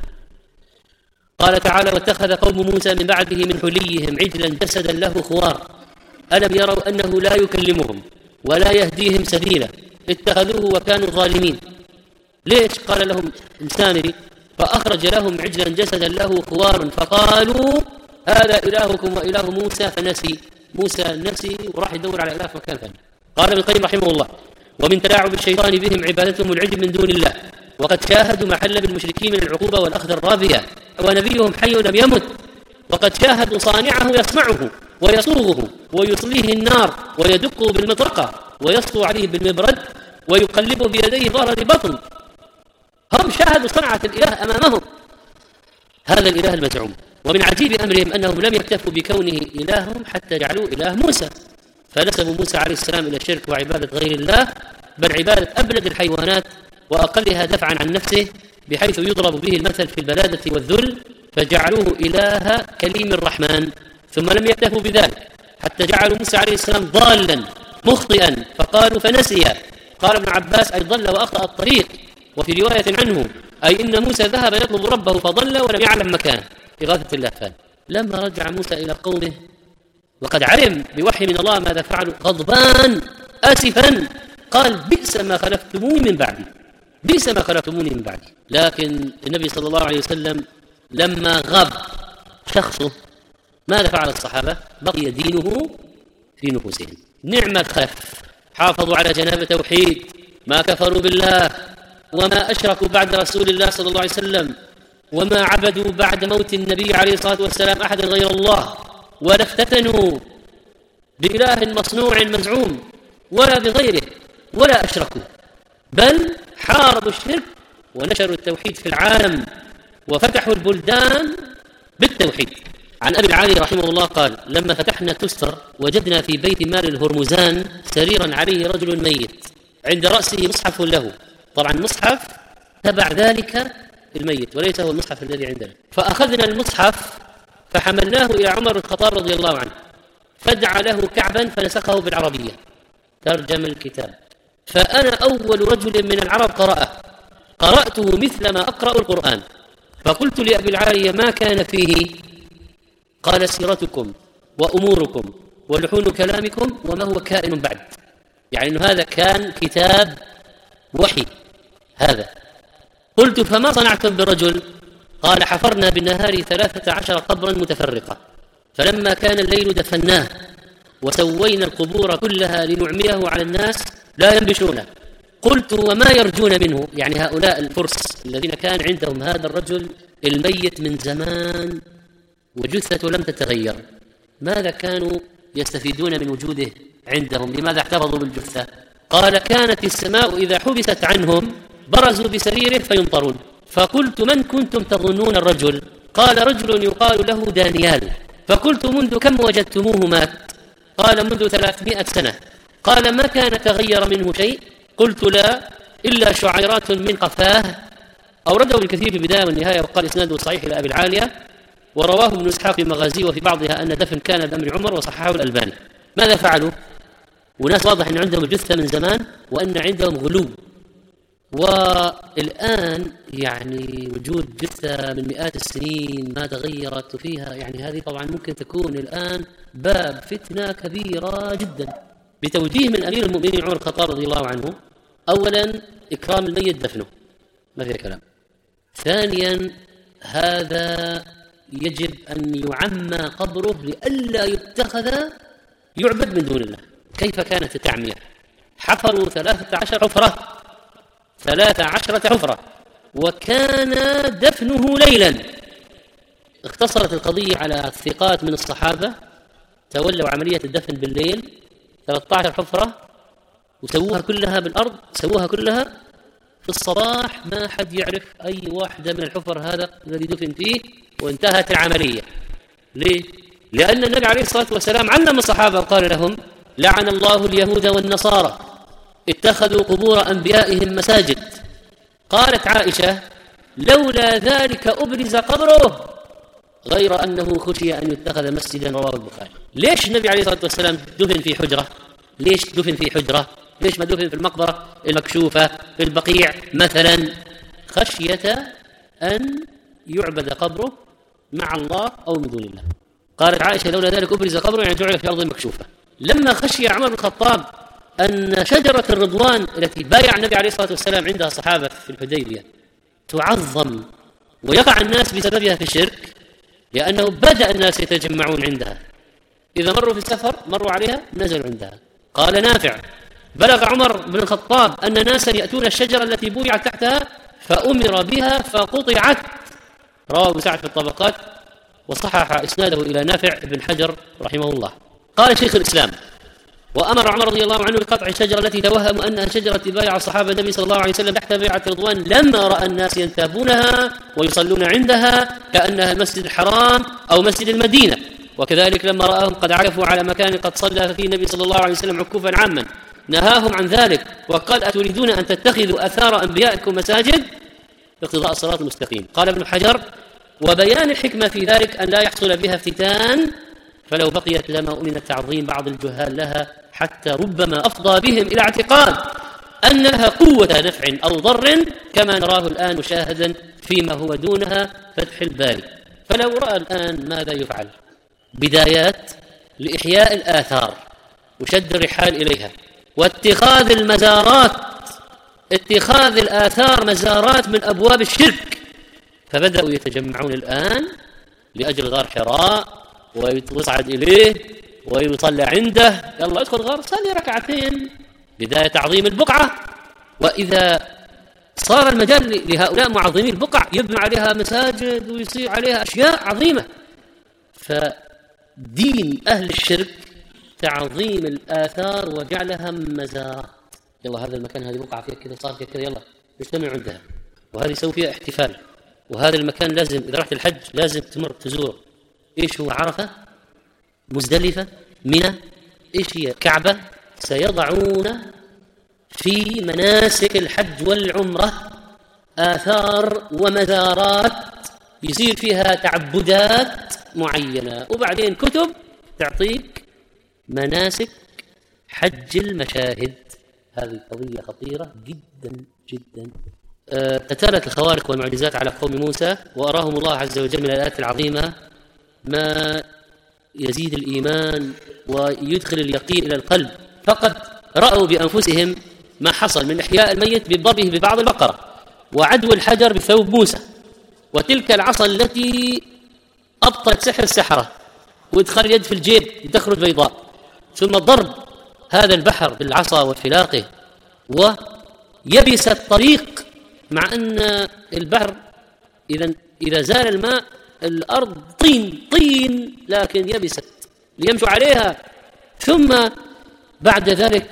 قال تعالى: واتخذ قوم موسى من بعده من حليهم عجلا جسدا له خوار ألم يروا أنه لا يكلمهم ولا يهديهم سبيلا اتخذوه وكانوا ظالمين. ليش؟ قال لهم السامري: فأخرج لهم عجلا جسدا له خوار فقالوا هذا إلهكم وإله موسى فنسي. موسى نسي وراح يدور على إله في مكان ثاني. قال ابن القيم رحمه الله: ومن تلاعب الشيطان بهم عبادتهم العجل من دون الله، وقد شاهدوا ما حل بالمشركين من العقوبة والأخذ الرابية، ونبيهم حي لم يمت، وقد شاهدوا صانعه يسمعه ويصوغه ويصليه النار ويدقه بالمطرقة ويسطو عليه بالمبرد ويقلبه بيديه ظهر لبطن. هم شاهدوا صنعة الإله أمامهم، هذا الإله المزعوم. ومن عجيب أمرهم أنهم لم يكتفوا بكونه إلههم حتى جعلوا إله موسى، فنسبوا موسى عليه السلام إلى الشرك وعبادة غير الله، بل عبادة أبلد الحيوانات وأقلها دفعا عن نفسه، بحيث يضرب به المثل في البلادة والذل، فجعلوه إله كليم الرحمن. ثم لم يكتفوا بذلك حتى جعلوا موسى عليه السلام ضالا مخطئا فقالوا فنسي. قال ابن عباس: أي ضل وأخطأ الطريق. وفي رواية عنه: أي إن موسى ذهب يطلب ربه فضل ولم يعلم مكانه، إغاثة اللهفان. لما رجع موسى إلى قومه وقد علم بوحي من الله ماذا فعلوا غضبان آسفا قال بئس ما خلفتموني من بعدي، بئس ما خلفتموني من بعدي. لكن النبي صلى الله عليه وسلم لما غاب شخصه ماذا فعل الصحابة؟ بقي دينه في نفوسهم. نعم الخلف، حافظوا على جناب التوحيد، ما كفروا بالله وما أشركوا بعد رسول الله صلى الله عليه وسلم، وما عبدوا بعد موت النبي عليه الصلاة والسلام أحدا غير الله، ولا افتتنوا بإله مصنوع مزعوم ولا بغيره، ولا أشركوا، بل حاربوا الشرك ونشروا التوحيد في العالم وفتحوا البلدان بالتوحيد. عن أبي العالي رحمه الله قال: لما فتحنا تستر وجدنا في بيت مال الهرمزان سريرا عليه رجل ميت عند رأسه مصحف له. طبعا مصحف تبع ذلك الميت وليس هو المصحف الذي عندنا. فأخذنا المصحف فحملناه إلى عمر بن الخطاب رضي الله عنه، فدعا له كعبا فنسخه بالعربية، ترجم الكتاب. فأنا أول رجل من العرب قرأه، قرأته مثل ما أقرأ القرآن. فقلت لأبي العالية: ما كان فيه؟ قال: سيرتكم وأموركم ولحون كلامكم وما هو كائن بعد. يعني أنه هذا كان كتاب وحي هذا. قلت: فما صنعتم بالرجل؟ قال: حفرنا بالنهار ثلاثة عشر قبرا متفرقة، فلما كان الليل دفناه وسوينا القبور كلها لنعميه على الناس لا ينبشونه. قلت: وما يرجون منه؟ يعني هؤلاء الفرس الذين كان عندهم هذا الرجل الميت من زمان وجثته لم تتغير، ماذا كانوا يستفيدون من وجوده عندهم؟ لماذا احتفظوا بالجثة؟ قال: كانت السماء إذا حبست عنهم برزوا بسريره فيمطرون. فقلت: من كنتم تظنون الرجل؟ قال: رجل يقال له دانيال. فقلت: منذ كم وجدتموه مات؟ قال: منذ ثلاثمائة سنة. قال: ما كان تغير منه شيء؟ قلت: لا، إلا شعيرات من قفاه. أورده الكثير في البداية والنهاية وقال إسناده صحيح إلى أبي العالية، ورواه ابن إسحاق في مغازيه وفي بعضها أن دفن كان بأمر عمر وصححه الألباني. ماذا فعلوا؟ وناس واضح أن عندهم جثة من زمان وأن عندهم غلو. والآن يعني وجود جثة من مئات السنين ما تغيرت فيها، يعني هذه طبعا ممكن تكون الآن باب فتنة كبيرة جدا. بتوجيه من أمير المؤمنين عمر الخطاب رضي الله عنه: أولا إكرام الميت دفنه، ما فيه كلام. ثانيا هذا يجب أن يعمى قبره لئلا يتخذ يعبد من دون الله. كيف كانت التعمية؟ حفروا ثلاثة عشر حفرة ثلاثة عشرة حفرة وكان دفنه ليلا. اختصرت القضية على الثقات من الصحابة، تولوا عملية الدفن بالليل، ثلاثة عشر حفرة وسووها كلها بالأرض، سووها كلها في الصباح ما حد يعرف أي واحدة من الحفر هذا الذي دفن فيه، وانتهت العملية. ليه؟ لأن النبي عليه الصلاة والسلام علم الصحابة وقال لهم: لعن الله اليهود والنصارى اتخذوا قبور أنبيائهم مساجد. قالت عائشة: لولا ذلك أبرز قبره، غير أنه خشي أن يتخذ مسجدا، رواه البخاري. ليش النبي عليه الصلاة والسلام دفن في حجرة؟ ليش دفن في حجرة؟ ليش ما دفن في المقبرة المكشوفة في البقيع مثلا؟ خشية أن يعبد قبره مع الله أو من دون الله. قالت عائشة: لولا ذلك أبرز قبره، يعني جعل في أرض مكشوفة. لما خشي عمر بن الخطاب أن شجرة الرضوان التي بايع النبي عليه الصلاة والسلام عندها صحابة في الحديبية تعظم ويقع الناس بسببها في الشرك، لأنه بدأ الناس يتجمعون عندها، إذا مروا في السفر مروا عليها نزلوا عندها. قال نافع: بلغ عمر بن الخطاب أن ناسا يأتون الشجرة التي بويعت تحتها فأمر بها فقطعت. رواه ابن سعد في الطبقات وصحح إسناده إلى نافع بن حجر رحمه الله. قال شيخ الإسلام: وأمر عمر رضي الله عنه بقطع الشجرة التي توهموا أنها شجرة بايع الصحابة النبي صلى الله عليه وسلم تحت بيعة رضوان، لما رأى الناس ينتابونها ويصلون عندها كأنها المسجد الحرام أو مسجد المدينة. وكذلك لما رأهم قد عكفوا على مكان قد صلى فيه النبي صلى الله عليه وسلم عكوفا عاما نهاهم عن ذلك، وقال: أتريدون أن تتخذوا أثار أنبيائكم مساجد؟ اقتضاء الصراط المستقيم. قال ابن حجر: وبيان الحكمة في ذلك أن لا يحصل بها افتتان، فلو بقيت لما أمن تعظيم بعض الجهال لها، حتى ربما أفضى بهم إلى اعتقاد أن لها قوة نفع أو ضر، كما نراه الآن مشاهدا فيما هو دونها فتح الباري. فلو رأى الآن ماذا يفعل؟ بدايات لإحياء الآثار وشد الرحال إليها واتخاذ المزارات، اتخاذ الآثار مزارات من أبواب الشرك. فبدأوا يتجمعون الآن لأجل غار حراء ويصعد إليه ويصلي عنده، يلا ادخل غار صلي ركعتين، بداية تعظيم البقعة. وإذا صار المجال لهؤلاء معظمي البقع يبنوا عليها مساجد ويصير عليها أشياء عظيمة. فدين أهل الشرك تعظيم الآثار وجعلها مزارات. يلا هذا المكان هذه بقعة فيها كذا صار فيها كذا، يلا نجتمع عندها، وهذه يسوي فيها احتفال. وهذا المكان لازم إذا رحت الحج لازم تمر تزور إيش هو عرفة، مزدلفة، منى، إيش هي كعبة. سيضعون في مناسك الحج والعمرة آثار ومزارات يصير فيها تعبدات معينة، وبعدين كتب تعطيك مناسك حج المشاهد. هذه قضية خطيرة جدا جدا. أه تتالت الخوارق والمعجزات على قوم موسى، وأراهم الله عز وجل من الآيات العظيمة ما يزيد الإيمان ويدخل اليقين إلى القلب. فقد رأوا بأنفسهم ما حصل من إحياء الميت بضربه ببعض البقرة، وعدو الحجر بثوب موسى، وتلك العصا التي أبطلت سحر السحرة وادخل اليد في الجيب تخرج بيضاء، ثم ضرب هذا البحر بالعصا وانفلاقه ويبس الطريق، مع أن البحر إذا إذا زال الماء الأرض طين طين لكن يبست ليمشوا عليها. ثم بعد ذلك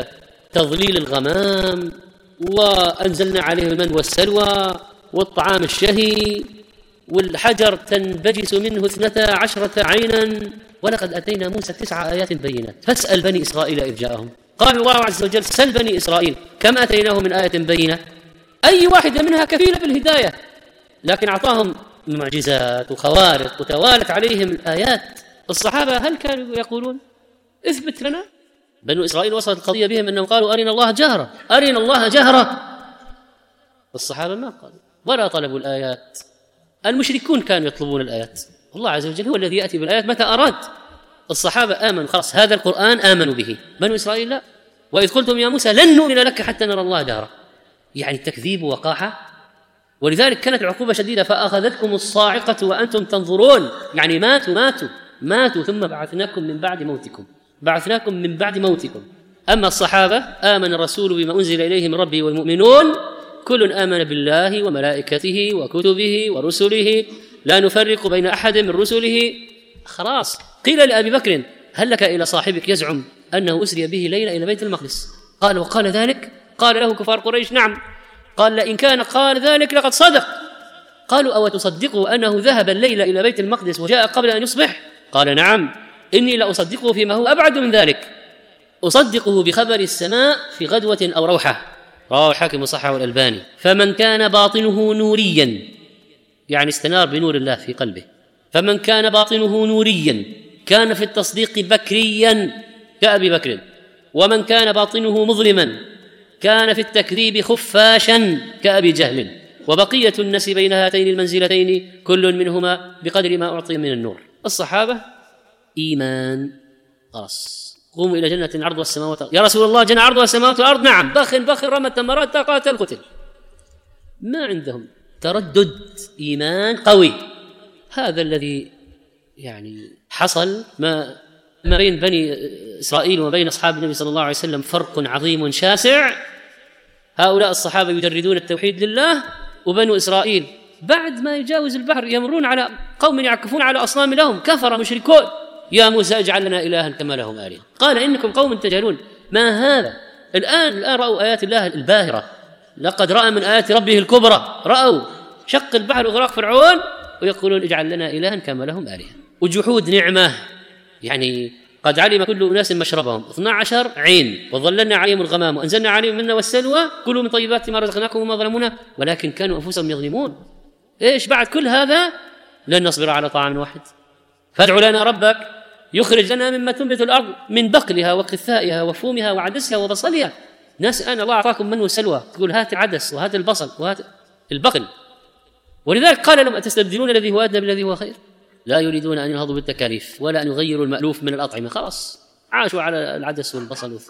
تظليل الغمام، وأنزلنا عليه المن والسلوى والطعام الشهي، والحجر تنبجس منه اثنتا عشرة عينا، ولقد أتينا موسى تسع آيات بينات فاسأل بني إسرائيل إذ جاءهم. قال الله عز وجل سل بني إسرائيل كم أتيناه من آية بينة، أي واحدة منها كفيلة بالهداية، لكن أعطاهم معجزات وخوارق وتوالت عليهم الآيات. الصحابة هل كانوا يقولون اثبت لنا؟ بنو إسرائيل وصلت القضية بهم أنهم قالوا أرنا الله جهرة، أرنا الله جهرة. الصحابة ما قالوا ولا طلبوا الآيات، المشركون كانوا يطلبون الآيات. الله عز وجل هو الذي يأتي بالآيات متى أراد. الصحابة آمنوا خلاص هذا القرآن آمنوا به، بنو إسرائيل لا. وإذ قلتم يا موسى لن نؤمن لك حتى نرى الله جهرة، يعني تكذيب ووقاحة. ولذلك كانت العقوبة شديدة، فأخذتكم الصاعقة وأنتم تنظرون، يعني ماتوا ماتوا ماتوا ثم بعثناكم من بعد موتكم، بعثناكم من بعد موتكم. أما الصحابة آمن الرسول بما أنزل إليه من ربه والمؤمنون كل آمن بالله وملائكته وكتبه ورسله لا نفرق بين أحد من رسله. خلاص قيل لأبي بكر هل لك إلى صاحبك يزعم أنه أسري به ليلة إلى بيت المقدس؟ قال وقال ذلك؟ قال له كفار قريش نعم. قال لئن كان قال ذلك لقد صدق. قالوا أو تصدقوا أنه ذهب الليلة إلى بيت المقدس وجاء قبل أن يصبح؟ قال نعم إني لأصدقه فيما هو أبعد من ذلك، أصدقه بخبر السماء في غدوة أو روحة. رواه الحاكم وصححه الألباني. فمن كان باطنه نوريا يعني استنار بنور الله في قلبه، فمن كان باطنه نوريا كان في التصديق بكريا كأبي بكر، ومن كان باطنه مظلما كان في التكذيب خفاشا كأبي جهل. وبقية الناس بين هاتين المنزلتين كل منهما بقدر ما أعطي من النور. الصحابة إيمان خلاص قوموا إلى جنة عرضها السماوات والأرض. يا رسول الله جنة عرضها السماوات والأرض؟ نعم. بخ بخ رمى التمرات قاتل قتل. ما عندهم تردد، إيمان قوي. هذا الذي يعني حصل ما ما بين بني إسرائيل وبين أصحاب النبي صلى الله عليه وسلم فرق عظيم شاسع. هؤلاء الصحابة يجردون التوحيد لله، وبنو إسرائيل بعد ما يجاوز البحر يمرون على قوم يعكفون على أصنام لهم كفر مشركون. يا موسى اجعل لنا إلها كما لهم آلهة. قال إنكم قوم تجهلون. ما هذا؟ الآن الآن رأوا آيات الله الباهرة، لقد رأى من آيات ربه الكبرى، رأوا شق البحر وغرق فرعون ويقولون اجعل لنا إلها كما لهم آلهة. وجحود نعمة، يعني قد علم كل أناس مشربهم، اثنا عشر عين، وظللنا عليهم الغمام وأنزلنا عليهم المن والسلوى كلوا من طيبات ما رزقناكم وما ظلمونا ولكن كانوا أنفسهم يظلمون. إيش بعد كل هذا؟ لن نصبر على طعام واحد فادع لنا ربك يخرج لنا مما تنبت الأرض من بقلها وقثائها وفومها وعدسها وبصلها. ناس أنا الله أعطاكم من والسلوى تقول هات العدس وهات البصل وهات البقل. ولذلك قال لهم أتستبدلون الذي هو أدنى بالذي هو خير. لا يريدون أن ينهضوا بالتكاليف ولا أن يغيروا المألوف من الأطعمة، خلاص عاشوا على العدس والبصل والثوم.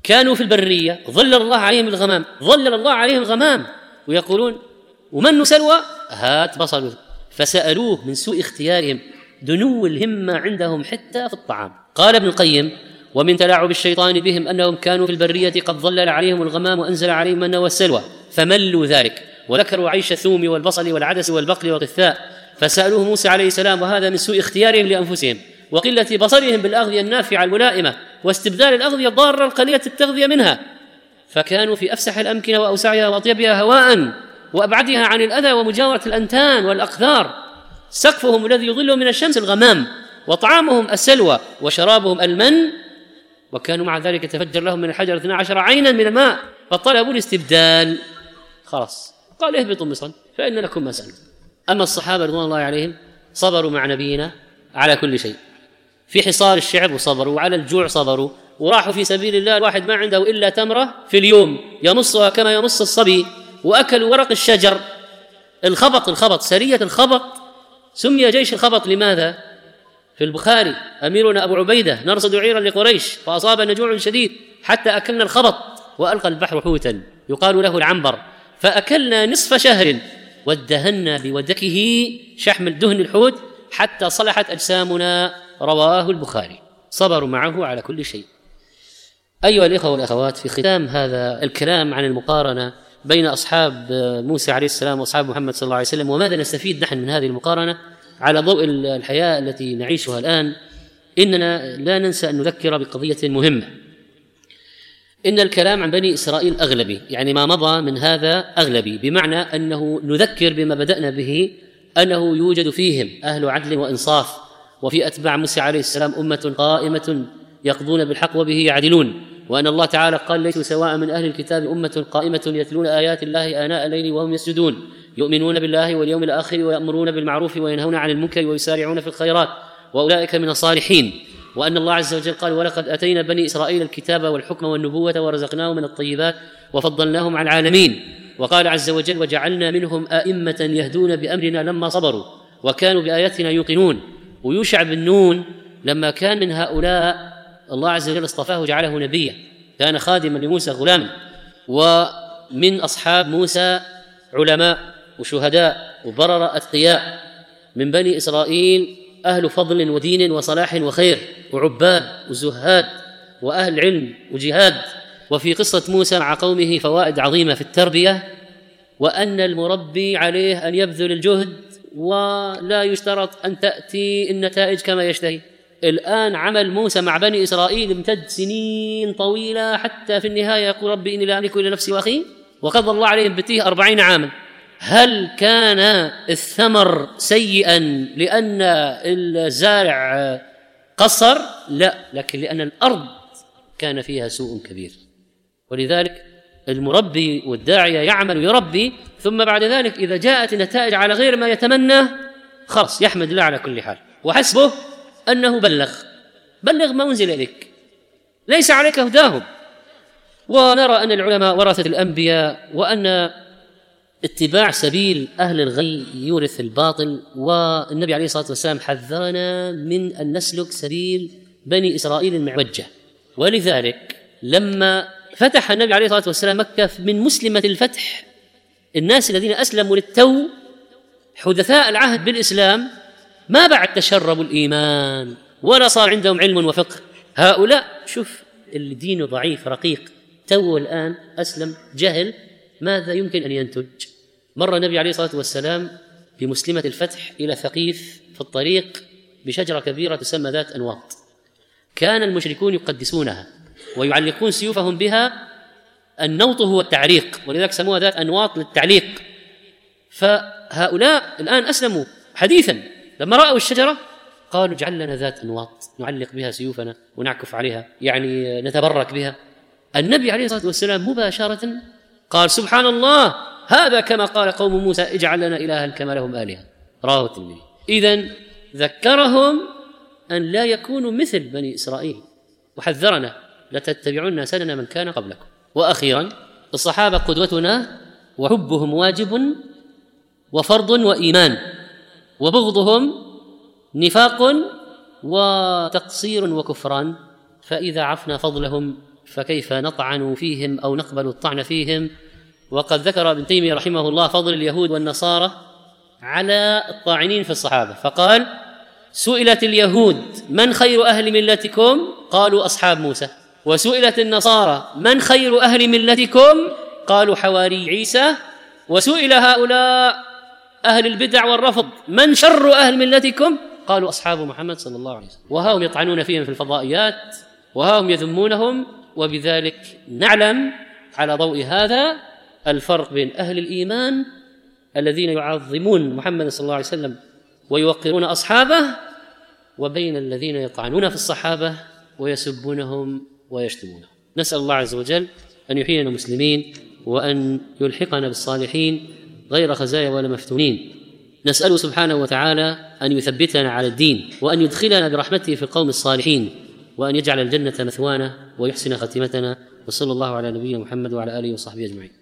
كانوا في البرية ظلل الله عليهم الغمام، ظلل الله عليهم الغمام، ويقولون ومن سلوى هات بصل، فسألوه من سوء اختيارهم دنو الهمة عندهم حتى في الطعام. قال ابن القيم: ومن تلاعب الشيطان بهم أنهم كانوا في البرية قد ظلل عليهم الغمام وأنزل عليهم المن والسلوى فملوا ذلك، وذكروا عيش الثوم والبصل والعدس والبقل والقثاء، فسألوه موسى عليه السلام، وهذا من سوء اختيارهم لأنفسهم وقلة بصرهم بالأغذية النافعة الملائمة واستبدال الأغذية الضارة القليلة التغذية منها، فكانوا في أفسح الأمكنة وأوسعها وأطيبها هواء وأبعدها عن الأذى ومجاورة الأنتان والأقذار. سقفهم الذي يظلهم من الشمس الغمام، وطعامهم السلوى، وشرابهم المن، وكانوا مع ذلك يتفجر لهم من الحجر اثنا عشر عينا من الماء، فطلبوا الاستبدال. خلاص قال: اهبطوا مصر فإن لكم ما سألتم. أما الصحابة رضوان الله عليهم صبروا مع نبينا على كل شيء، في حصار الشعب وصبروا، وعلى الجوع صبروا، وراحوا في سبيل الله الواحد ما عنده إلا تمرة في اليوم يمصها كما يمص الصبي، وأكلوا ورق الشجر. الخبط الخبط سرية الخبط سمي جيش الخبط. لماذا؟ في البخاري: أميرنا أبو عبيدة نرصد عيرا لقريش فأصابنا جوع شديد حتى أكلنا الخبط، وألقى البحر حوتا يقال له العنبر فأكلنا نصف شهر، وادهنا بودكه شحم الدهن الحوت حتى صلحت أجسامنا. رواه البخاري. صبروا معه على كل شيء. أيها الإخوة والأخوات، في ختام هذا الكلام عن المقارنة بين أصحاب موسى عليه السلام وأصحاب محمد صلى الله عليه وسلم، وماذا نستفيد نحن من هذه المقارنة على ضوء الحياة التي نعيشها الآن، إننا لا ننسى أن نذكر بقضية مهمة. إن الكلام عن بني إسرائيل أغلبي، يعني ما مضى من هذا أغلبي، بمعنى أنه نذكر بما بدأنا به، أنه يوجد فيهم أهل عدل وإنصاف، وفي أتباع موسى عليه السلام أمة قائمة يقضون بالحق وبه يعدلون، وأن الله تعالى قال: ليسوا سواء من أهل الكتاب أمة قائمة يتلون آيات الله آناء الليل وهم يسجدون يؤمنون بالله واليوم الآخر ويأمرون بالمعروف وينهون عن المنكر ويسارعون في الخيرات وأولئك من الصالحين. وأن الله عز وجل قال: ولقد أتينا بني إسرائيل الكتاب والحكم والنبوة ورزقناهم من الطيبات وفضلناهم على العالمين. وقال عز وجل: وجعلنا منهم أئمة يهدون بأمرنا لما صبروا وكانوا بآياتنا يوقنون. ويوشع بن نون لما كان من هؤلاء الله عز وجل اصطفاه وجعله نبيا، كان خادما لموسى غلاما. ومن أصحاب موسى علماء وشهداء وبرر أتقياء من بني إسرائيل، أهل فضل ودين وصلاح وخير وعباد وزهاد وأهل علم وجهاد. وفي قصة موسى مع قومه فوائد عظيمة في التربية، وأن المربي عليه أن يبذل الجهد ولا يشترط أن تأتي النتائج كما يشتهي. الآن عمل موسى مع بني إسرائيل امتد سنين طويلة، حتى في النهاية يقول: ربي إني لا أملك إلا نفسي وأخي، وقضى الله عليهم بالتيه أربعين عاما. هل كان الثمر سيئا لأن الزارع قصر؟ لا، لكن لأن الأرض كان فيها سوء كبير. ولذلك المربي والداعية يعمل ويربي، ثم بعد ذلك إذا جاءت النتائج على غير ما يتمنى خلاص يحمد الله على كل حال، وحسبه أنه بلغ بلغ ما أنزل إليك، ليس عليك هداهم. ونرى أن العلماء ورثة الأنبياء، وأن اتباع سبيل أهل الغي يورث الباطل، والنبي عليه الصلاة والسلام حذرنا من أن نسلك سبيل بني إسرائيل المعوجة. ولذلك لما فتح النبي عليه الصلاة والسلام مكة من مسلمة الفتح، الناس الذين أسلموا للتو حدثاء العهد بالإسلام ما بعد تشربوا الإيمان ولا صار عندهم علم وفقه. هؤلاء شوف الدين ضعيف رقيق، تو الآن أسلم جهل، ماذا يمكن أن ينتج؟ مر النبي عليه الصلاة والسلام بمسلمة الفتح إلى ثقيف في الطريق بشجرة كبيرة تسمى ذات أنواط، كان المشركون يقدسونها ويعلقون سيوفهم بها. النوط هو التعليق، ولذلك سموها ذات أنواط للتعليق. فهؤلاء الآن أسلموا حديثا، لما رأوا الشجرة قالوا: اجعل لنا ذات أنواط نعلق بها سيوفنا ونعكف عليها، يعني نتبرك بها. النبي عليه الصلاة والسلام مباشرة قال: سبحان الله، هذا كما قال قوم موسى اجعل لنا إلها كما لهم آلهة. رواه الترمذي. إذن ذكرهم أن لا يكونوا مثل بني إسرائيل، وحذرنا: لتتبعون سنن من كان قبلكم. وأخيرا الصحابة قدوتنا، وحبهم واجب وفرض وإيمان، وبغضهم نفاق وتقصير وكفران، فإذا عفنا فضلهم فكيف نطعن فيهم أو نقبل الطعن فيهم؟ وقد ذكر ابن تيمية رحمه الله فضل اليهود والنصارى على الطاعنين في الصحابة، فقال: سئلت اليهود من خير أهل ملتكم؟ قالوا أصحاب موسى. وسئلت النصارى من خير أهل ملتكم؟ قالوا حواري عيسى. وسئل هؤلاء أهل البدع والرفض من شر أهل ملتكم؟ قالوا أصحاب محمد صلى الله عليه وسلم. وها هم يطعنون فيهم في الفضائيات، وها هم يذمونهم. وبذلك نعلم على ضوء هذا الفرق بين أهل الإيمان الذين يعظمون محمد صلى الله عليه وسلم ويوقرون أصحابه، وبين الذين يطعنون في الصحابة ويسبونهم ويشتمونهم. نسأل الله عز وجل أن يحيينا مسلمين وأن يلحقنا بالصالحين غير خزايا ولا مفتونين. نسأله سبحانه وتعالى أن يثبتنا على الدين، وأن يدخلنا برحمته في القوم الصالحين، وأن يجعل الجنة مثوانا ويحسن ختمتنا. وصلى الله على نبينا محمد وعلى آله وصحبه أجمعين.